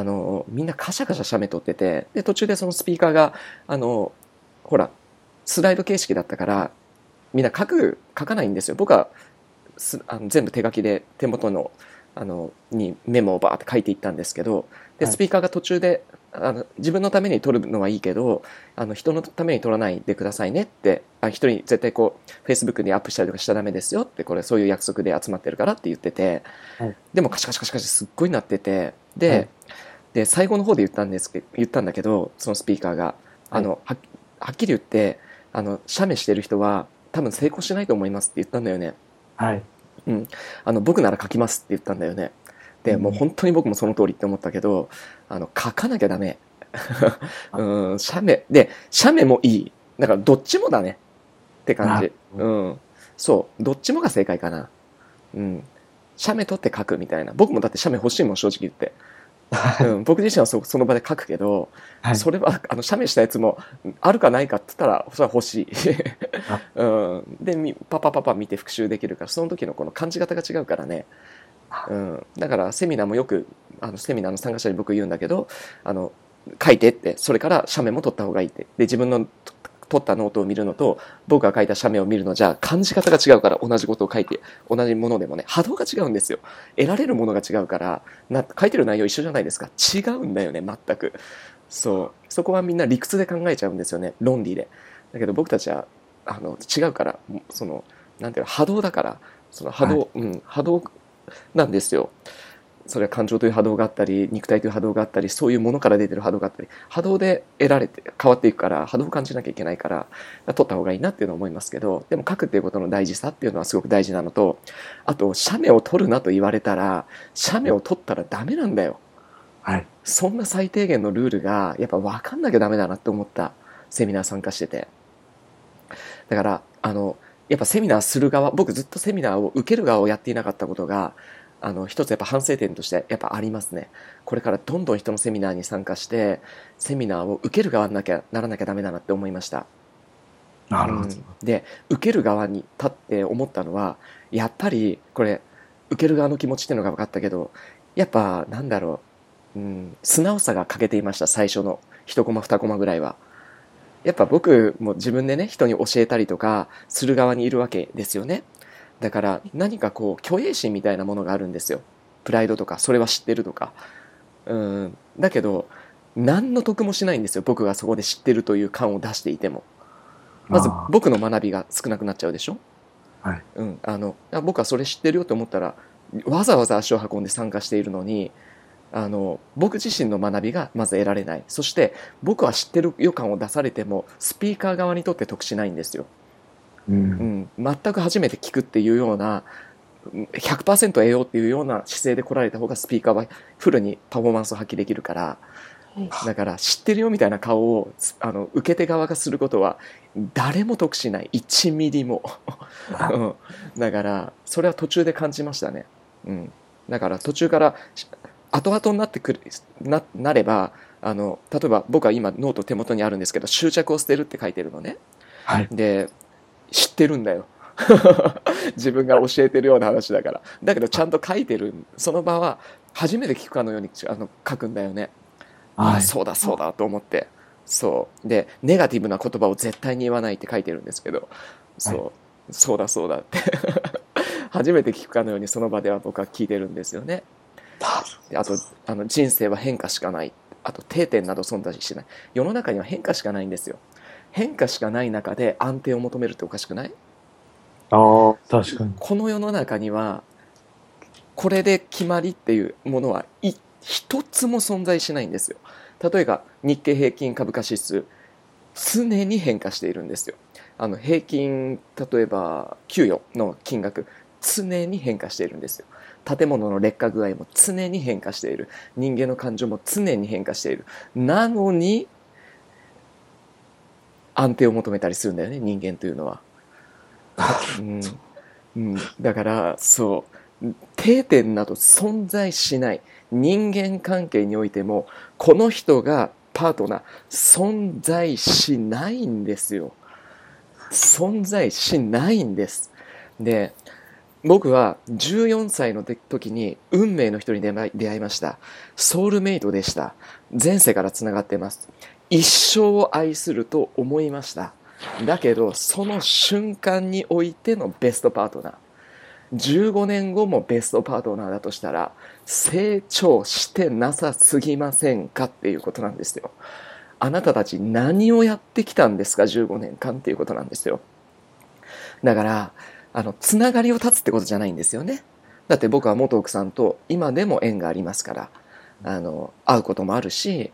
みんなカシャカシャ写メ撮ってて、で、途中でそのスピーカーが、ほら、スライド形式だったから、みんな書かないんですよ。僕は全部手書きで手元のにメモをバーって書いていったんですけど、でスピーカーが途中で自分のために撮るのはいいけど人のために撮らないでくださいねって、人に絶対こう Facebook にアップしたりとかしちゃダメですよって、これそういう約束で集まってるからって言ってて、 はい、 でもカシャカシャカシャカシャすっごいなってて、で最後の方で言ったんだけど、そのスピーカーがはっきり言って写メしてる人は多分成功しないと思いますって言ったんだよね。 はい。 僕なら書きますって言ったんだよね。で、もう本当に僕もその通りって思ったけど、書かなきゃダメ。写メもいい。だからどっちもだねって感じ。そう、どっちもが正解かな。写メ取って書くみたいな。僕もだって写メ欲しいもん、正直言って。僕自身はその場で書くけど、 はい、 それは写メしたやつもあるかないかって言ったらそれは欲しい、でパパパパ見て復習できるから、その時のこの感じ方が違うからね、だからセミナーもよくセミナーの参加者に僕言うんだけど、書いてって、それから写メも取った方がいいって。で自分の取ったノートを見るのと僕が書いた写メを見るのじゃ感じ方が違うから、同じことを書いて同じものでもね、波動が違うんですよ。得られるものが違うから、書いてる内容一緒じゃないですか。違うんだよね、全く。そこはみんな理屈で考えちゃうんですよね、論理で。だけど僕たちは違うから、なんていうの、波動だから、その波動、波動なんですよ。それは感情という波動があったり、肉体という波動があったり、そういうものから出てる波動があったり、波動で得られて変わっていくから、波動を感じなきゃいけないから、取った方がいいなっていうのは思いますけど、でも書くっていうことの大事さっていうのはすごく大事なのと、あと写メを撮るなと言われたら、写メを撮ったらダメなんだよ。 はい、 そんな最低限のルールがやっぱ分かんなきゃダメだなって思った。セミナー参加してて。だからやっぱセミナーする側、僕ずっとセミナーを受ける側をやっていなかったことが一つやっぱ反省点としてやっぱありますね。これからどんどん人のセミナーに参加してセミナーを受ける側にならなきゃダメだなって思いました。 なるほど。 で受ける側に立って思ったのは、やっぱりこれ受ける側の気持ちっていうのが分かったけど、やっぱなんだろう、素直さが欠けていました。最初の1コマ2コマぐらいは。やっぱ僕も自分でね、人に教えたりとかする側にいるわけですよね。だから何かこう虚栄心みたいなものがあるんですよ。プライドとか、それは知ってるとか。だけど何の得もしないんですよ、僕がそこで知ってるという感を出していても。まず僕の学びが少なくなっちゃうでしょ。 はい、 僕はそれ知ってるよと思ったらわざわざ足を運んで参加しているのに、僕自身の学びがまず得られない。そして僕は知ってる予感を出されてもスピーカー側にとって得しないんですよ。全く初めて聞くっていうような 100% 得ようっていうような姿勢で来られた方がスピーカーはフルにパフォーマンスを発揮できるから、だから知ってるよみたいな顔を受け手側がすることは誰も得しない、1ミリもだからそれは途中で感じましたね。だから途中から後々になってくる なれば例えば僕は今ノート手元にあるんですけど、執着を捨てるって書いてるのね。で知ってるんだよ自分が教えてるような話だから。だけどちゃんと書いてる。その場は初めて聞くかのように書くんだよね。そうだそうだと思って。そうでネガティブな言葉を絶対に言わないって書いてるんですけど、そうだそうだって初めて聞くかのようにその場では僕は聞いてるんですよね。であと人生は変化しかない。 あと定点など存在しない。世の中には変化しかないんですよ。変化しかない中で安定を求めるっておかしくない？ ああ、確かに。 この世の中にはこれで決まりっていうものは一つも存在しないんですよ。例えば日経平均株価指数、常に変化しているんですよ。平均、例えば給与の金額、常に変化しているんですよ。建物の劣化具合も常に変化している。人間の感情も常に変化している。なのに安定を求めたりするんだよね、人間というのは。だからそう定点など存在しない。人間関係においてもこの人がパートナー存在しないんですよ。存在しないんです。で、僕は14歳の時に運命の人に出会いました。ソウルメイトでした。前世からつながってます。一生を愛すると思いました。だけどその瞬間においてのベストパートナー、15年後もベストパートナーだとしたら成長してなさすぎませんかっていうことなんですよ。あなたたち何をやってきたんですか、15年間っていうことなんですよ。だからつながりを断つってことじゃないんですよね。だって僕は元奥さんと今でも縁がありますから、会うこともあるし、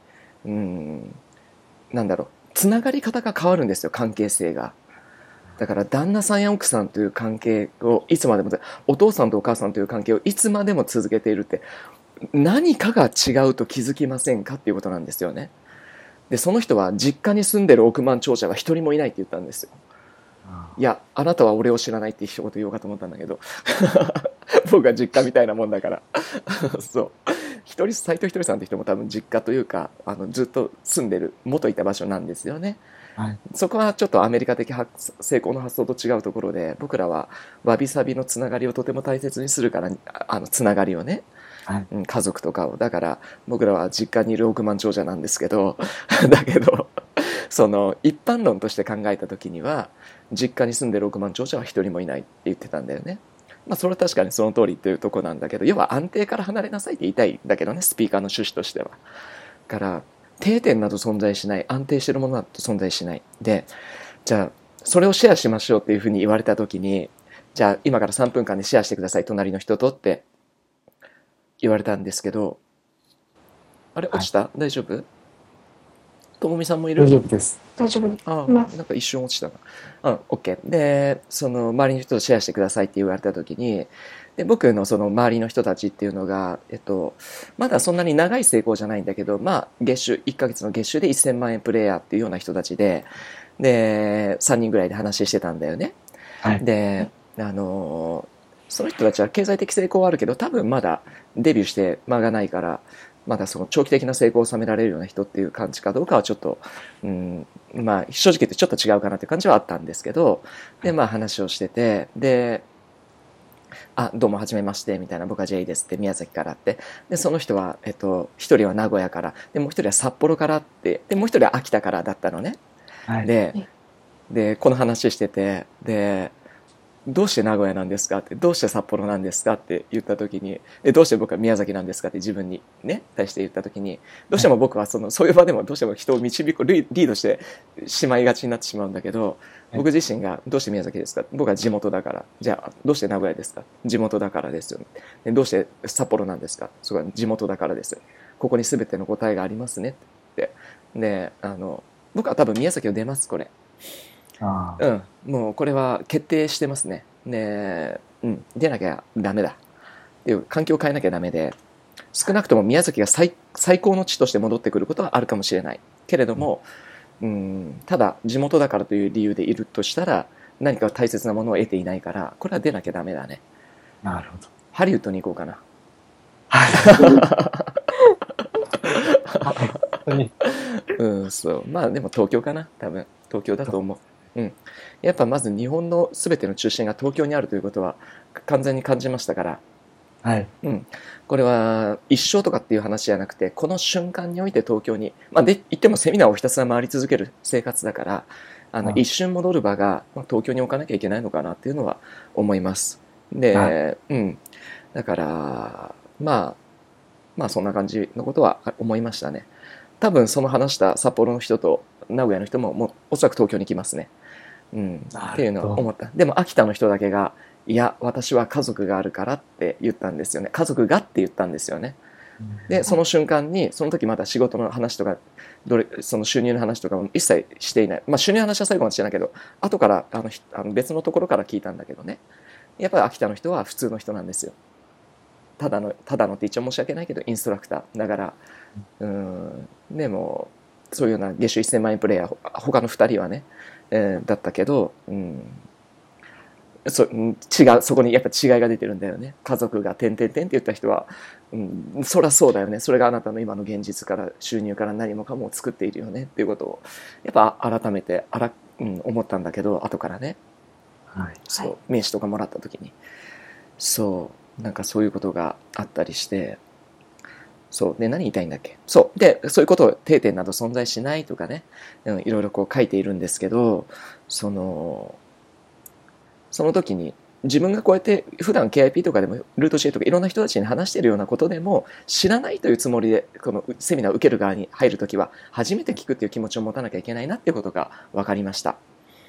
なんだろう、つながり方が変わるんですよ、関係性が。だから旦那さんや奥さんという関係をいつまでも、お父さんとお母さんという関係をいつまでも続けているって何かが違うと気づきませんかっていうことなんですよね。でその人は実家に住んでる億万長者が一人もいないって言ったんですよ。いや、あなたは俺を知らないって一言言おうかと思ったんだけど僕は実家みたいなもんだからそう斎藤ひとりさんって人も多分実家というかずっと住んでる元いた場所なんですよね。 はい、 そこはちょっとアメリカ的成功の発想と違うところで、僕らはわびさびのつながりをとても大切にするから、つながりをね、 はい、 家族とかを。だから僕らは実家にいる億万長者なんですけどだけどその一般論として考えた時には実家に住んでる億万長者は一人もいないって言ってたんだよね。まあそれは確かにその通りっていうところなんだけど、要は安定から離れなさいって言いたいんだけどね、スピーカーの趣旨としては。から定点など存在しない、安定しているものなど存在しない。で、じゃあそれをシェアしましょうっていうふうに言われた時に、じゃあ今から3分間でシェアしてください、隣の人とって言われたんですけど、あれ落ちた、はい、大丈夫？ともみさんもいる？ 大丈夫です。 大丈夫です。 なんか一瞬落ちたな。OK。で、その周りの人とシェアしてくださいって言われた時に、で僕のその周りの人たちっていうのが、まだそんなに長い成功じゃないんだけど、まあ月収1ヶ月の月収で1000万円プレイヤーっていうような人たちで、3人ぐらいで話してたんだよね。 はい、 で、その人たちは経済的成功はあるけど、多分まだデビューして間がないから、まだその長期的な成功を収められるような人っていう感じかどうかはちょっと、まあ正直言ってちょっと違うかなっていう感じはあったんですけど、でまあ話をしてて、でどうもはじめましてみたいな、僕は J ですって宮崎からって、でその人は一人は名古屋から、でもう一人は札幌からって、でもう一人は秋田からだったのね。 はい、 でこの話してて、でどうして名古屋なんですかって、どうして札幌なんですかって言った時に、どうして僕は宮崎なんですかって自分にね対して言った時に、どうしても僕はそういう場でもどうしても人を導くリードしてしまいがちになってしまうんだけど、僕自身がどうして宮崎ですか、僕は地元だから。じゃあどうして名古屋ですか、地元だからですよ。でどうして札幌なんですか、それは地元だからです。ここに全ての答えがありますねって。で僕は多分宮崎を出ます、これ。もうこれは決定してますね。出なきゃダメだっていう、環境を変えなきゃダメで、少なくとも宮崎が最高の地として戻ってくることはあるかもしれないけれども、ただ地元だからという理由でいるとしたら何か大切なものを得ていないから、これは出なきゃダメだね。 なるほど。 ハリウッドに行こうかな。そうまあでも東京かな、多分東京だと思う。やっぱまず日本の全ての中心が東京にあるということは完全に感じましたから、 はい、 これは一生とかっていう話じゃなくて、この瞬間において東京に、で言ってもセミナーをひたすら回り続ける生活だから、一瞬戻る場が、東京に置かなきゃいけないのかなっていうのは思います。で、だからまあそんな感じのことは思いましたね。 多分その話した札幌の人と名古屋の人ももうおそらく東京に来ますね。っていうのは思った。でも秋田の人だけが、いや私は家族があるからって言ったんですよね。家族がって言ったんですよね。でその瞬間に、その時まだ仕事の話とかその収入の話とかも一切していない。収入の話は最後までしてないけど、後から別のところから聞いたんだけどね、やっぱり秋田の人は普通の人なんですよ。ただのって一応申し訳ないけどインストラクターだから、でもそういうような月収1000万円プレイヤー他の2人はね、だったけど、そこにやっぱ違いが出てるんだよね。家族が点々点って言った人は、そりゃそうだよね、それがあなたの今の現実から収入から何もかも作っているよねっていうことをやっぱ改めて思ったんだけど、後からね、そう名刺とかもらった時に、なんかそういうことがあったりして、そうで何言いたいんだっけ。そういうことを定点など存在しないとかね、いろいろこう書いているんですけど、その時に自分がこうやって普段 KIP とかでもルート CA とかいろんな人たちに話しているようなことでも、知らないというつもりでこのセミナーを受ける側に入るときは初めて聞くっていう気持ちを持たなきゃいけないなっていうことが分かりました。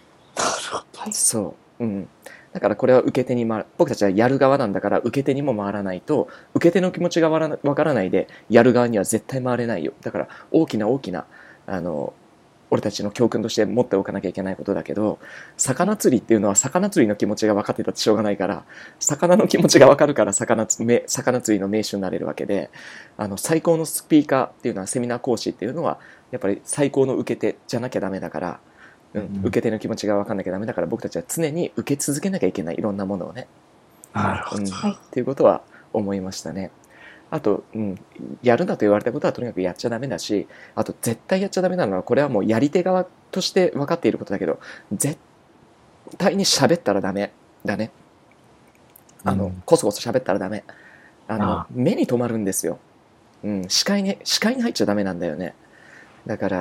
だからこれは受け手に僕たちはやる側なんだから、受け手にも回らないと、受け手の気持ちが分からないでやる側には絶対回れないよ。だから大きな俺たちの教訓として持っておかなきゃいけないことだけど、魚釣りっていうのは魚釣りの気持ちが分かってたってしょうがないから、魚の気持ちが分かるから魚釣りの名手になれるわけで、最高のスピーカーっていうのは、セミナー講師っていうのはやっぱり最高の受け手じゃなきゃダメだから、受け手の気持ちが分かんなきゃダメだから、僕たちは常に受け続けなきゃいけない、いろんなものをね。っていうことは思いましたね。あと、やるなと言われたことはとにかくやっちゃダメだし、あと絶対やっちゃダメなのは、これはもうやり手側として分かっていることだけど、絶対に喋ったらダメだね。こそこそ喋ったらダメ。目に留まるんですよ。視界に入っちゃダメなんだよね。だから、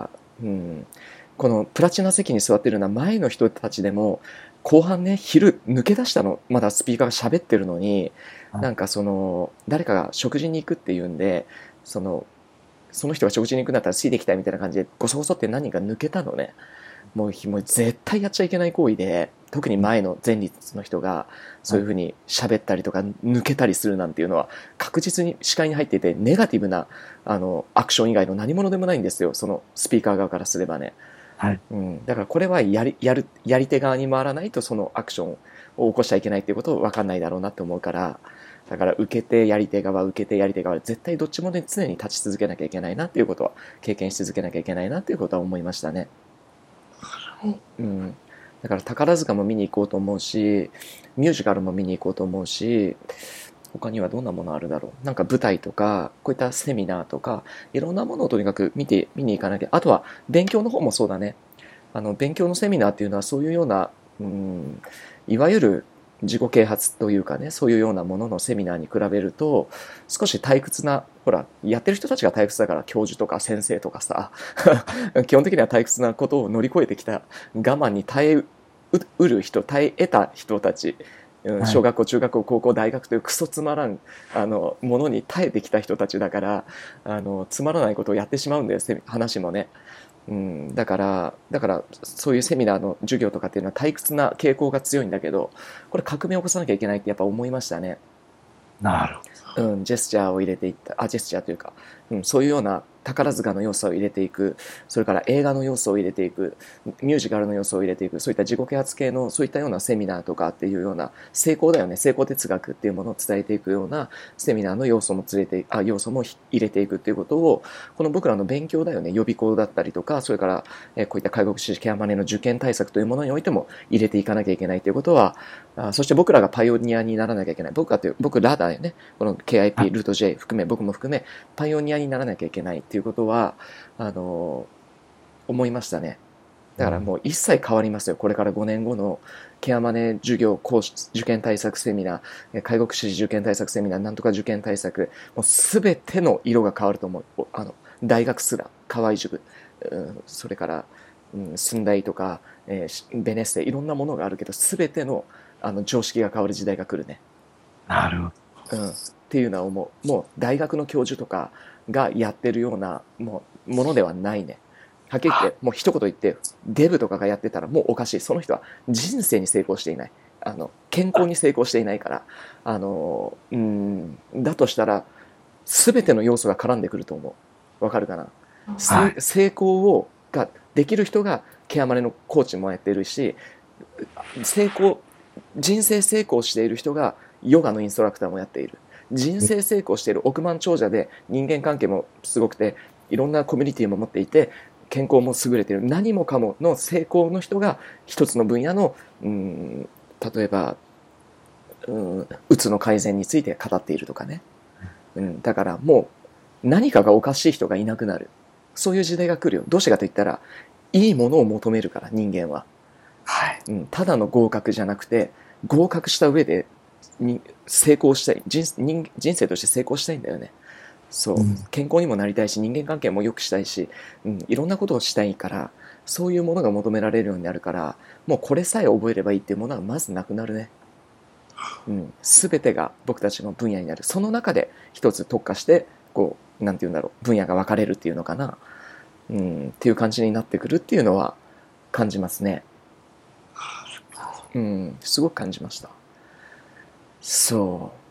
このプラチナ席に座ってるような前の人たちでも、後半ね、昼抜け出したの、まだスピーカーが喋ってるのに、なんか誰かが食事に行くっていうんで、その人が食事に行くんだったらついていきたいみたいな感じでゴソゴソって何人か抜けたのね。もう絶対やっちゃいけない行為で、特に前の前列の人がそういうふうに喋ったりとか抜けたりするなんていうのは、確実に視界に入っていて、ネガティブなアクション以外の何者でもないんですよ、そのスピーカー側からすればね。だからこれはやり手側に回らないと、そのアクションを起こしちゃいけないっていうことを分かんないだろうなって思うから、だから受け手やり手側絶対どっちもね、常に立ち続けなきゃいけないなっていうことは、経験し続けなきゃいけないなっていうことは思いましたね。だから宝塚も見に行こうと思うし、ミュージカルも見に行こうと思うし、他にはどんなものあるだろう。なんか舞台とかこういったセミナーとか、いろんなものをとにかく見に行かなきゃ。あとは勉強の方もそうだね。勉強のセミナーっていうのはそういうような、いわゆる自己啓発というかね、そういうようなもののセミナーに比べると少し退屈な、ほらやってる人たちが退屈だから、教授とか先生とかさ基本的には退屈なことを乗り越えてきた、我慢に耐え得た人たち、小学校中学校高校大学というクソつまらんものに耐えてきた人たちだから、つまらないことをやってしまうんだよ、話もね。だからそういうセミナーの授業とかっていうのは退屈な傾向が強いんだけど、これ革命を起こさなきゃいけないってやっぱ思いましたね。 なるほど。 ジェスチャーを入れていった、ジェスチャーというか、そういうような宝塚の要素を入れていく、それから映画の要素を入れていく、ミュージカルの要素を入れていく、そういった自己啓発系のそういったようなセミナーとかっていうような、成功だよね、成功哲学っていうものを伝えていくようなセミナーの要素も入れていくっていうことを、この僕らの勉強だよね、予備校だったりとか、それからこういった介護福祉ケアマネの受験対策というものにおいても入れていかなきゃいけないということは、そして僕らがパイオニアにならなきゃいけない。僕らだよね、この KIP ルート J 含め、僕も含めパイオニアにならなきゃいけないっていうことは思いましたね。だからもう一切変わりますよ、これから5年後のケアマネ授業講師受験対策セミナー、介護福祉受験対策セミナー、なんとか受験対策、もう全ての色が変わると思う。大学すら、河合塾、それから、駿台とか、ベネッセ、いろんなものがあるけど、全ての常識が変わる時代が来るね。 なるほど。 っていうのは思う。もう大学の教授とかがやってるようなものではないね。はっきり言ってもう一言言ってデブとかがやってたらもうおかしい。その人は人生に成功していない、健康に成功していないから、だとしたら全ての要素が絡んでくると思う。わかるかな。成功ができる人がケアマネのコーチもやってるし、人生成功している人がヨガのインストラクターもやっている。人生成功している億万長者で人間関係もすごくていろんなコミュニティも持っていて健康も優れている、何もかもの成功の人が一つの分野の例えばうつの改善について語っているとかね、だからもう何かがおかしい人がいなくなる、そういう時代が来るよ。どうしてかといったらいいものを求めるから人間は、ただの合格じゃなくて合格した上で成功したい、人生として成功したいんだよね。そう、健康にもなりたいし人間関係も良くしたいし、いろんなことをしたいから、そういうものが求められるようになるから、もうこれさえ覚えればいいっていうものはまずなくなるね。全てが僕たちの分野になる。その中で一つ特化してこうなんていうんだろう、分野が分かれるっていうのかな、っていう感じになってくるっていうのは感じますね。すごく感じました。そう。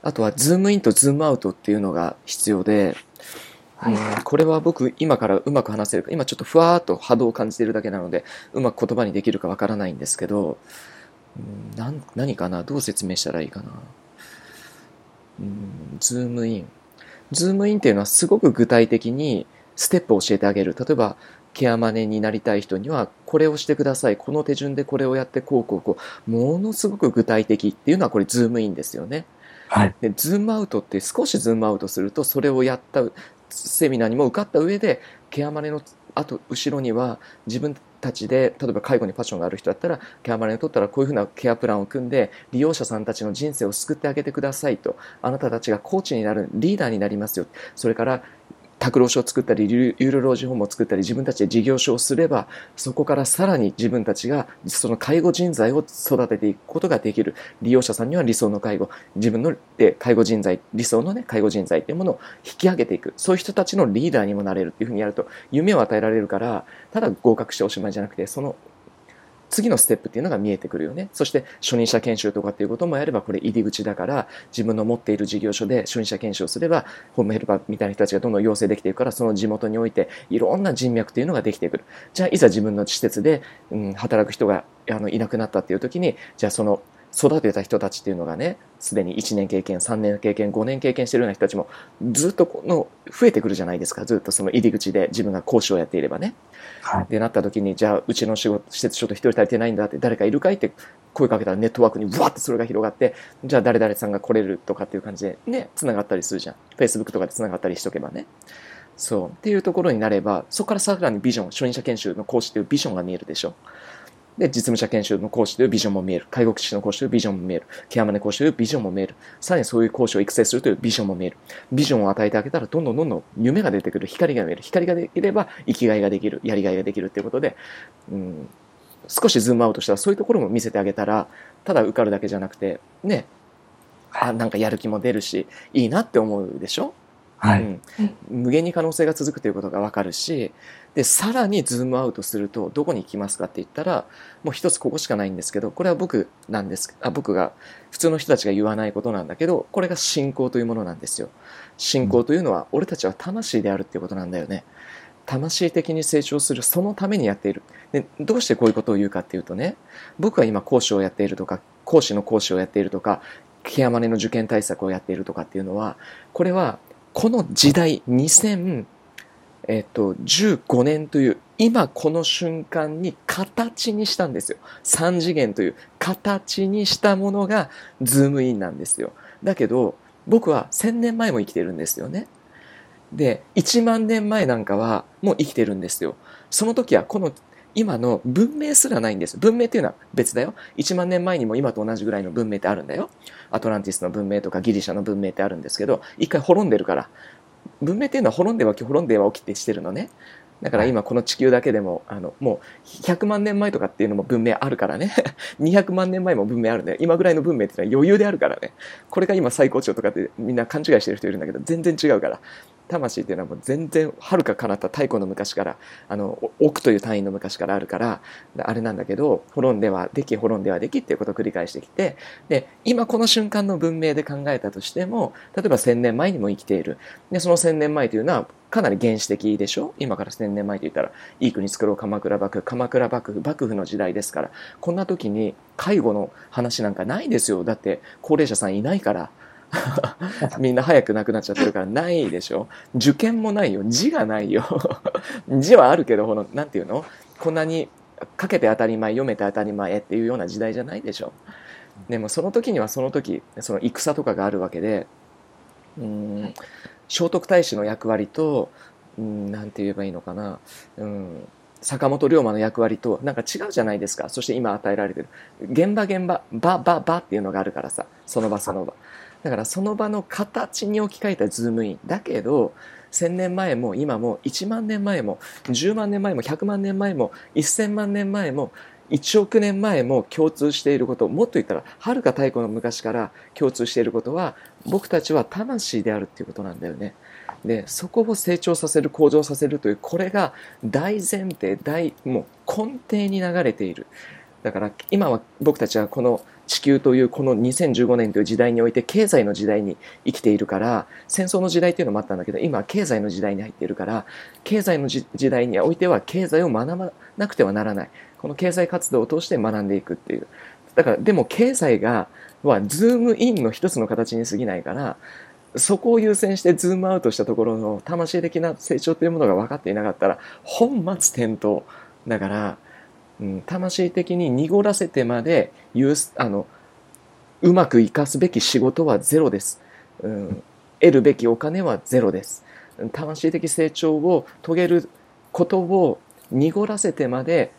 あとはズームインとズームアウトっていうのが必要で、これは僕今からうまく話せるか、今ちょっとふわーっと波動を感じているだけなのでうまく言葉にできるかわからないんですけど、何かな、どう説明したらいいかな。ズームインっていうのはすごく具体的にステップを教えてあげる。例えばケアマネになりたい人にはこれをしてください、この手順でこれをやってこうものすごく具体的っていうのはこれズームインですよね。でズームアウトって少しズームアウトすると、それをやったセミナーにも受かった上でケアマネの後ろには自分たちで、例えば介護にパッションがある人だったらケアマネを取ったらこういうふうなケアプランを組んで利用者さんたちの人生を救ってあげてくださいと、あなたたちがコーチになるリーダーになりますよ、それから託老所を作ったりユーロ老人ホームを作ったり自分たちで事業所をすれば、そこからさらに自分たちがその介護人材を育てていくことができる。利用者さんには理想の介護、自分の介護人材、理想のね介護人材っていうものを引き上げていく、そういう人たちのリーダーにもなれるっていうふうにやると夢を与えられるから、ただ合格しておしまいじゃなくてその次のステップっていうのが見えてくるよね。そして初任者研修とかっていうこともやればこれ入り口だから、自分の持っている事業所で初任者研修をすればホームヘルパーみたいな人たちがどんどん養成できていくから、その地元においていろんな人脈っていうのができてくる。じゃあいざ自分の施設で、働く人がいなくなったっていう時に、じゃあその育てた人たちっていうのがね、すでに1年経験3年経験5年経験してるような人たちもずっと増えてくるじゃないですか。ずっとその入り口で自分が講師をやっていればね、でなった時に、じゃあうちの施設ちょっと一人足りてないんだって、誰かいるかいって声かけたらネットワークにブワッてそれが広がって、じゃあ誰々さんが来れるとかっていう感じでねつながったりするじゃん。 Facebook とかでつながったりしとけばね。そうっていうところになれば、そこからさらにビジョン、初任者研修の講師というビジョンが見えるでしょ。で実務者研修の講師というビジョンも見える、介護福祉士の講師というビジョンも見える、ケアマネ講師というビジョンも見える、さらにそういう講師を育成するというビジョンも見える。ビジョンを与えてあげたらどんどん夢が出てくる、光が見える。光ができれば生きがいができる、やりがいができるっていうことで、少しズームアウトしたらそういうところも見せてあげたら、ただ受かるだけじゃなくてね、なんかやる気も出るしいいなって思うでしょ。無限に可能性が続くということが分かるし、でさらにズームアウトするとどこに行きますかって言ったら、もう一つここしかないんですけど、これは僕が普通の人たちが言わないことなんだけど、これが信仰というものなんですよ。信仰というのは、俺たちは魂であるっていうことなんだよね。魂的に成長する、そのためにやっている。でどうしてこういうことを言うかっていうとね、僕は今講師をやっているとか、講師の講師をやっているとか、ケアマネの受験対策をやっているとかっていうのは、これはこの時代2015年という今この瞬間に形にしたんですよ。3次元という形にしたものがズームインなんですよ。だけど僕は1000年前も生きてるんですよね。で1万年前なんかはもう生きてるんですよ。その時はこの今の文明すらないんです。文明っていうのは別だよ。1万年前にも今と同じぐらいの文明ってあるんだよ。アトランティスの文明とかギリシャの文明ってあるんですけど、一回滅んでるから。文明っていうのは滅んでは起きてしてるのね。だから今この地球だけでももう100万年前とかっていうのも文明あるからね200万年前も文明あるね。今ぐらいの文明っていうのは余裕であるからね。これが今最高潮とかってみんな勘違いしてる人いるんだけど、全然違うから。 魂っていうのはもう全然遥か彼方太古の昔から億という単位の昔からあるからあれなんだけど、滅んではでき滅んではできっていうことを繰り返してきて、で今この瞬間の文明で考えたとしても、例えば1000年前にも生きている。でその1000年前というのはかなり原始的でしょ。今から1000年前と言ったらいい国作ろう鎌倉幕府幕府の時代ですから、こんな時に介護の話なんかないですよ。だって高齢者さんいないからみんな早く亡くなっちゃってるからないでしょ。受験もないよ、字がないよ字はあるけどなんていうの、こんなに書けて当たり前読めて当たり前っていうような時代じゃないでしょ。でもその時にはその時その戦とかがあるわけで、聖徳太子の役割となんて言えばいいのかな、坂本龍馬の役割となんか違うじゃないですか。そして今与えられてる現場場っていうのがあるからさ、その場その場だから、その場の形に置き換えたズームインだけど、1000年前も今も1万年前も10万年前も100万年前も1000万年前も1億年前も共通していること、もっと言ったら遥か太古の昔から共通していることは、僕たちは魂であるっていうことなんだよね。でそこを成長させる向上させるという、これが大前提もう根底に流れている。だから今は僕たちはこの地球というこの2015年という時代において経済の時代に生きているから、戦争の時代っていうのもあったんだけど、今は経済の時代に入っているから、経済の時代においては経済を学ばなくてはならない。この経済活動を通して学んでいくっていう。だからでも経済はズームインの一つの形に過ぎないから、そこを優先してズームアウトしたところの魂的な成長というものが分かっていなかったら本末転倒だから、魂的に濁らせてまでうまく生かすべき仕事はゼロです、得るべきお金はゼロです。魂的成長を遂げることを濁らせてまで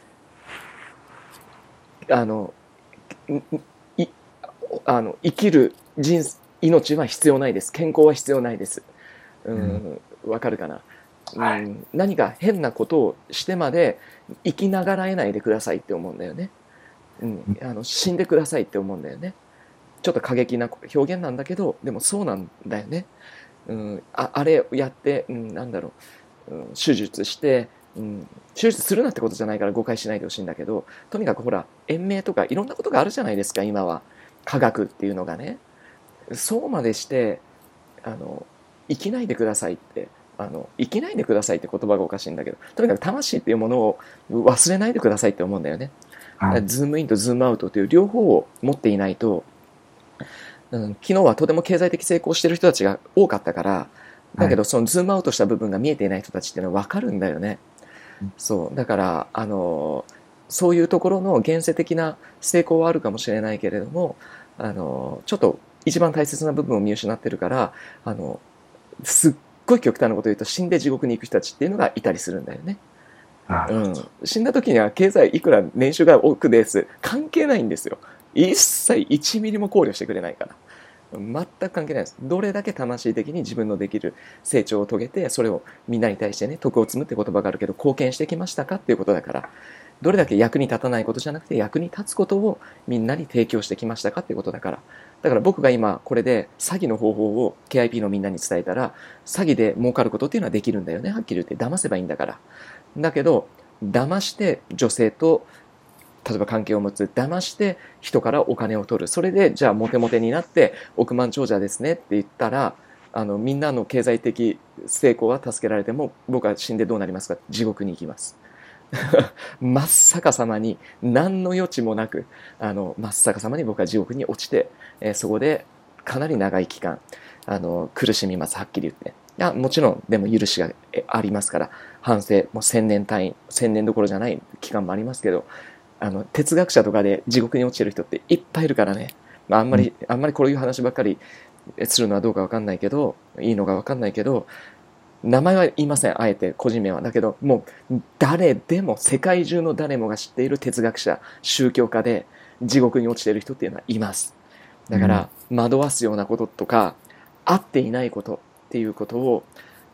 生きる命は必要ないです。健康は必要ないです。わかるかな、何か変なことをしてまで生きながらえないでくださいって思うんだよね。死んでくださいって思うんだよね。ちょっと過激な表現なんだけど、でもそうなんだよね。あれやって、なんだろう、手術して、手術するなってことじゃないから誤解しないでほしいんだけど、とにかくほら延命とかいろんなことがあるじゃないですか。今は科学っていうのがね、そうまでして生きないでくださいって生きないでくださいって言葉がおかしいんだけど、とにかく魂っていうものを忘れないでくださいって思うんだよね。ズームインとズームアウトという両方を持っていないと、昨日はとても経済的成功してる人たちが多かったから、だけどそのズームアウトした部分が見えていない人たちっていうのは分かるんだよね。そうだからそういうところの現世的な成功はあるかもしれないけれども、ちょっと一番大切な部分を見失ってるから、すっごい極端なことを言うと死んで地獄に行く人たちっていうのがいたりするんだよね。死んだ時には経済いくら年収が多くです関係ないんですよ。一切1ミリも考慮してくれないから。全く関係ないです。どれだけ魂的に自分のできる成長を遂げて、それをみんなに対してね、徳を積むって言葉があるけど貢献してきましたかっていうことだから、どれだけ役に立たないことじゃなくて役に立つことをみんなに提供してきましたかっていうことだから。だから僕が今これで詐欺の方法を KIP のみんなに伝えたら、詐欺で儲かることっていうのはできるんだよね。はっきり言って騙せばいいんだから。だけど騙して女性と例えば関係を持つ、騙して人からお金を取る、それでじゃあモテモテになって億万長者ですねって言ったら、みんなの経済的成功は助けられても僕は死んでどうなりますか。地獄に行きます真っ逆さまに何の余地もなく真っ逆さまに僕は地獄に落ちて、そこでかなり長い期間苦しみます。はっきり言って、いやもちろんでも許しがありますから、反省もう1000年単位1000年どころじゃない期間もありますけど、哲学者とかで地獄に落ちてる人っていっぱいいるからね、あんまりこういう話ばっかりするのはどうか分かんないけど、いいのか分かんないけど、名前は言いません、あえて個人名は。だけどもう誰でも世界中の誰もが知っている哲学者宗教家で地獄に落ちている人っていうのはいます。だから惑わすようなこととか合っていないことっていうことを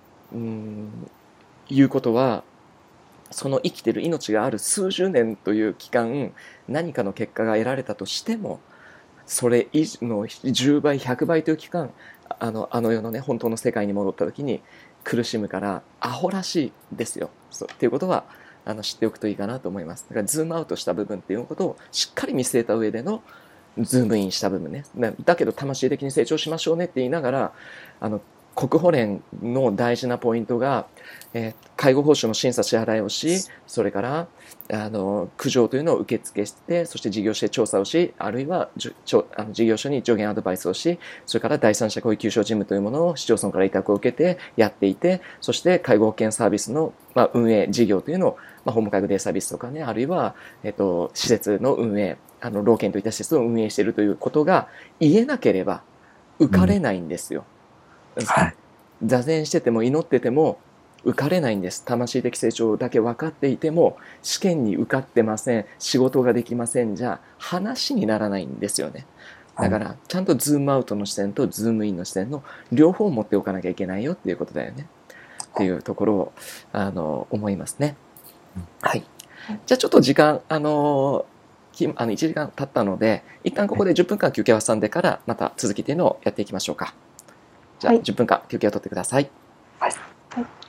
言うことは、その生きてる命がある数十年という期間何かの結果が得られたとしても、それ以上の10倍100倍という期間あの世のね本当の世界に戻った時に苦しむからアホらしいですよ。そうっていうことは知っておくといいかなと思います。だからズームアウトした部分っていうことをしっかり見据えた上でのズームインした部分ね。だけど魂的に成長しましょうねって言いながら、国保連の大事なポイントが、介護報酬の審査支払いをし、それから苦情というのを受付して、そして事業所で調査をし、あるいは事業所に助言アドバイスをし、それから第三者保育所事務というものを市町村から委託を受けてやっていて、そして介護保険サービスの、運営事業というのを、訪問介護デイサービスとかね、あるいは、施設の運営、老健といった施設を運営しているということが言えなければ受かれないんですよ。 はい。 座禅してても祈ってても受かれないんです。魂的成長だけ分かっていても試験に受かってません、仕事ができませんじゃ話にならないんですよね。だからちゃんとズームアウトの視点とズームインの視点の両方を持っておかなきゃいけないよっていうことだよねっていうところを思いますね。はい。じゃあちょっと時間1時間経ったので一旦ここで10分間休憩を挟んでからまた続きっていうのをやっていきましょうか。じゃあはい 10分間休憩を取ってください。 はい。 はい